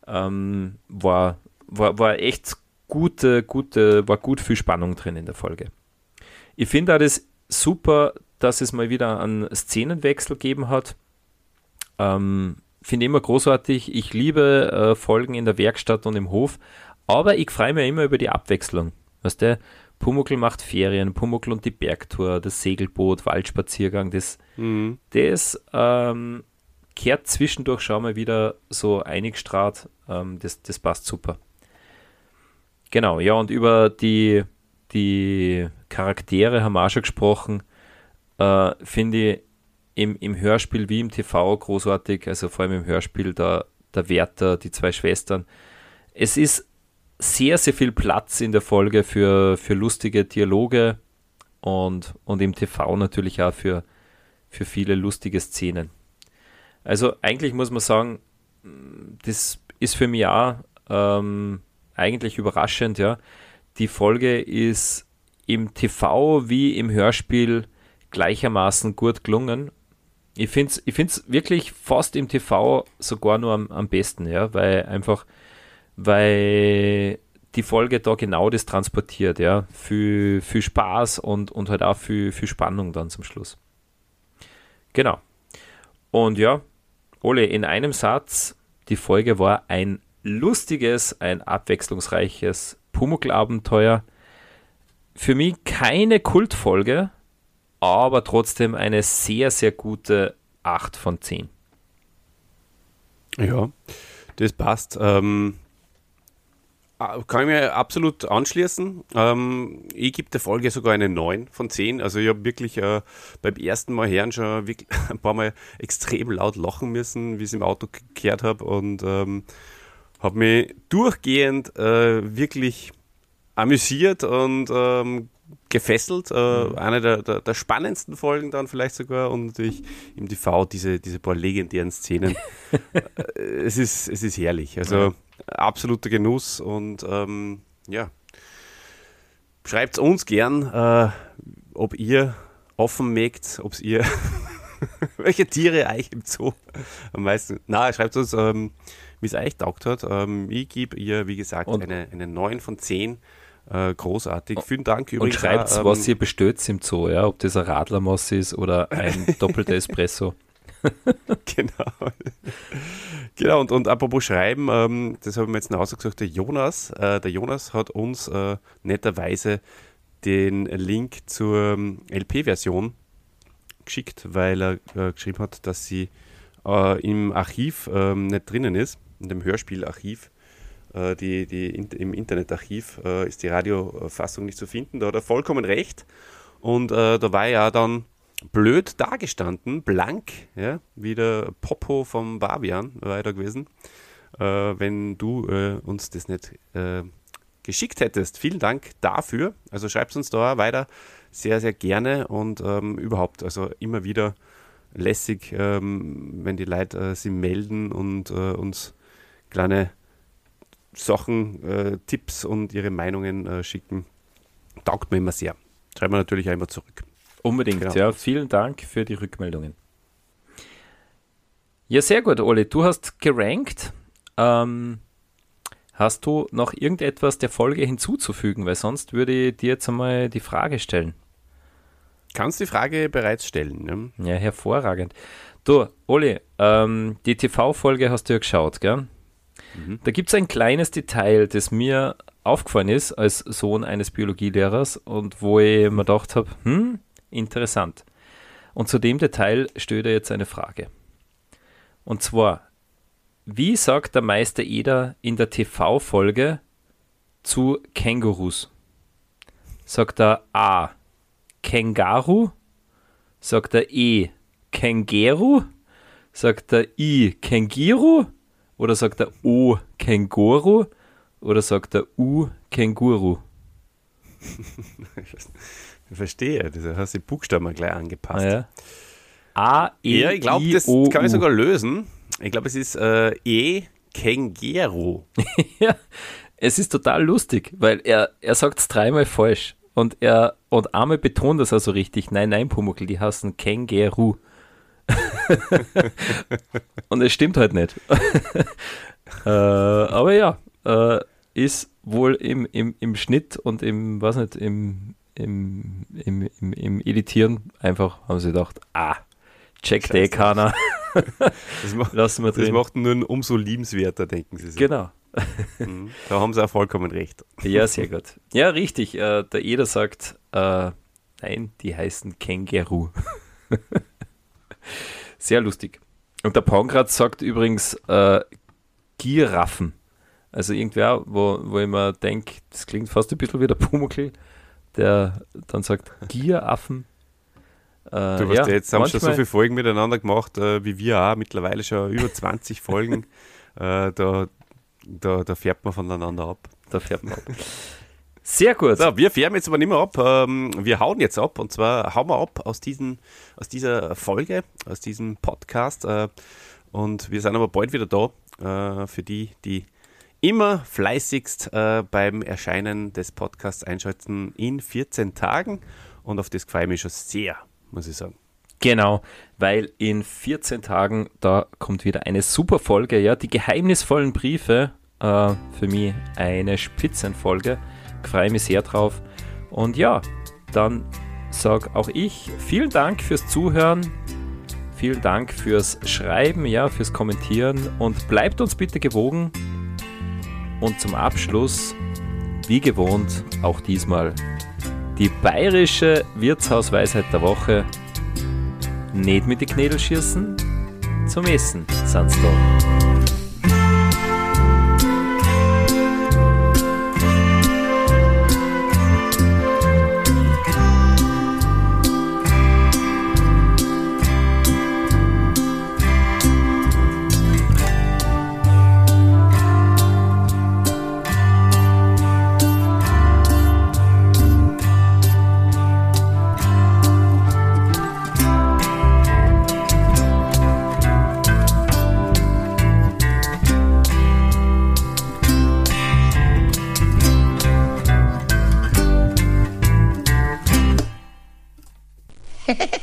ähm, war, war, war echt gute, gute, war gut viel Spannung drin in der Folge. Ich finde auch das super, dass es mal wieder einen Szenenwechsel gegeben hat. Ähm, finde ich immer großartig. Ich liebe äh, Folgen in der Werkstatt und im Hof, aber ich freue mich immer über die Abwechslung. Weißt du, Pumuckl macht Ferien, Pumuckl und die Bergtour, das Segelboot, Waldspaziergang, das, mhm. das ähm, kehrt zwischendurch schon mal wieder so eingestrahlt. Ähm, das, das passt super. Genau, ja, und über die, die Charaktere haben wir auch schon gesprochen. Äh, finde ich im, im Hörspiel wie im T V großartig, also vor allem im Hörspiel der, der Werther, die zwei Schwestern. Es ist sehr, sehr viel Platz in der Folge für, für lustige Dialoge und, und im T V natürlich auch für, für viele lustige Szenen. Also eigentlich muss man sagen, das ist für mich auch ähm, eigentlich überraschend, ja. Die Folge ist im T V wie im Hörspiel gleichermaßen gut gelungen. Ich finde es ich find's wirklich fast im T V sogar nur am, am besten, ja, weil einfach, weil die Folge da genau das transportiert, ja. Viel, viel Spaß und, und halt auch viel, viel Spannung dann zum Schluss. Genau. Und ja, Ole, in einem Satz, die Folge war ein lustiges, ein abwechslungsreiches Pumuckl-Abenteuer. Für mich keine Kultfolge, aber trotzdem eine sehr, sehr gute acht von zehn.
Ja, das passt. Ähm, kann ich mir absolut anschließen. Ähm, ich gebe der Folge sogar eine neun von zehn. Also ich habe wirklich äh, beim ersten Mal hören schon wirklich ein paar Mal extrem laut lachen müssen, wie ich es im Auto gehört habe, und ähm, habe mich durchgehend äh, wirklich amüsiert und ähm, gefesselt. Äh, mhm. Eine der, der, der spannendsten Folgen dann vielleicht sogar, und natürlich im T V diese, diese paar legendären Szenen. es, ist, es ist herrlich. Also ja. Absoluter Genuss, und ähm, ja, schreibt uns gern, äh, ob ihr offen mögt, ob ihr welche Tiere euch im Zoo am meisten. Na, schreibt uns, ähm, wie es euch taugt hat. Ähm, ich gebe ihr, wie gesagt, und eine, eine neun von zehn. Äh, großartig. Vielen Dank übrigens.
Und schreibt, ähm, was ihr bestört im Zoo, ja? Ob das ein Radlermoss ist oder ein doppelter Espresso.
Genau. Genau, und, und apropos Schreiben, ähm, das habe ich mir jetzt nach Hause gesagt, der Jonas, äh, der Jonas hat uns äh, netterweise den Link zur ähm, L P-Version geschickt, weil er äh, geschrieben hat, dass sie äh, im Archiv ähm, nicht drinnen ist, in dem Hörspielarchiv. Äh, die, die in, im Internetarchiv äh, ist die Radiofassung nicht zu finden. Da hat er vollkommen recht. Und äh, da war ja dann blöd dagestanden, blank, ja, wie der Popo vom Bavian war er da gewesen, äh, wenn du äh, uns das nicht äh, geschickt hättest. Vielen Dank dafür. Also schreibt uns da weiter sehr, sehr gerne, und ähm, überhaupt, also immer wieder lässig, ähm, wenn die Leute äh, sich melden und äh, uns kleine Sachen, äh, Tipps und ihre Meinungen äh, schicken. Taugt mir immer sehr. Schreiben wir natürlich auch immer zurück.
Unbedingt,
genau.
Ja. Vielen Dank für die Rückmeldungen. Ja, sehr gut, Oli. Du hast gerankt. Ähm, hast du noch irgendetwas der Folge hinzuzufügen? Weil sonst würde ich dir jetzt einmal die Frage stellen.
Kannst die Frage bereits stellen. Ne?
Ja, hervorragend. Du, Oli, ähm, die T V-Folge hast du ja geschaut, gell? Mhm. Da gibt es ein kleines Detail, das mir aufgefallen ist als Sohn eines Biologielehrers und wo ich mir gedacht habe, hm, interessant. Und zu dem Detail stellt er jetzt eine Frage. Und zwar, wie sagt der Meister Eder in der T V-Folge zu Kängurus? Sagt er A, Känguru? Sagt er E, Känguru? Sagt er I, Kängiru? Oder sagt er O, Känguru? Oder sagt er U, Känguru?
Ich verstehe, du hast die Buchstaben gleich angepasst.
Ja. A, E,
ja, ich glaube, das
I, O,
kann ich
U.
sogar lösen. Ich glaube, es ist äh, E, Känguru.
Ja, es ist total lustig, weil er, er sagt es dreimal falsch. Und er und einmal betont das also richtig. Nein, nein, Pumuckl, die heißen Känguru. Und es stimmt halt nicht. äh, aber ja, äh, ist wohl im, im, im Schnitt und im, was nicht, im, im, im, im, im Editieren einfach, haben sie gedacht, ah, checkt eh keiner.
Das, macht,
Lassen wir
das
drin.
macht ihn nur umso liebenswerter, denken sie sich.
Genau.
Mhm. Da haben sie auch vollkommen recht.
Ja, sehr gut. Ja, richtig. Äh, der Eder sagt, äh, nein, die heißen Känguru. Sehr lustig. Und der Pankrat sagt übrigens äh, Giraffen. Also irgendwer, wo, wo ich mir denke, das klingt fast ein bisschen wie der Pumuckl, der dann sagt Gieraffen. Äh,
Du weißt
ja,
ja, jetzt haben wir schon so
manchmal-
viele Folgen miteinander gemacht, äh, wie wir auch, mittlerweile schon über zwanzig Folgen. Äh, da, da, da färbt man voneinander ab.
Da fährt man ab. Sehr gut.
So, wir färben jetzt aber nicht mehr ab. Ähm, wir hauen jetzt ab. Und zwar hauen wir ab aus, diesen, aus dieser Folge, aus diesem Podcast. Äh, und wir sind aber bald wieder da äh, für die, die immer fleißigst äh, beim Erscheinen des Podcasts einschalten in vierzehn Tagen. Und auf das freue ich mich schon sehr, muss ich sagen.
Genau, weil in vierzehn Tagen, da kommt wieder eine super Folge, ja, die geheimnisvollen Briefe, äh, für mich eine Spitzenfolge, ich freue mich sehr drauf. Und ja, dann sage auch ich vielen Dank fürs Zuhören, vielen Dank fürs Schreiben, ja, fürs Kommentieren und bleibt uns bitte gewogen. Und zum Abschluss, wie gewohnt, auch diesmal die bayerische Wirtshausweisheit der Woche. Nicht mit den Knädel schießen, zum Essen sind's da.
Hehehe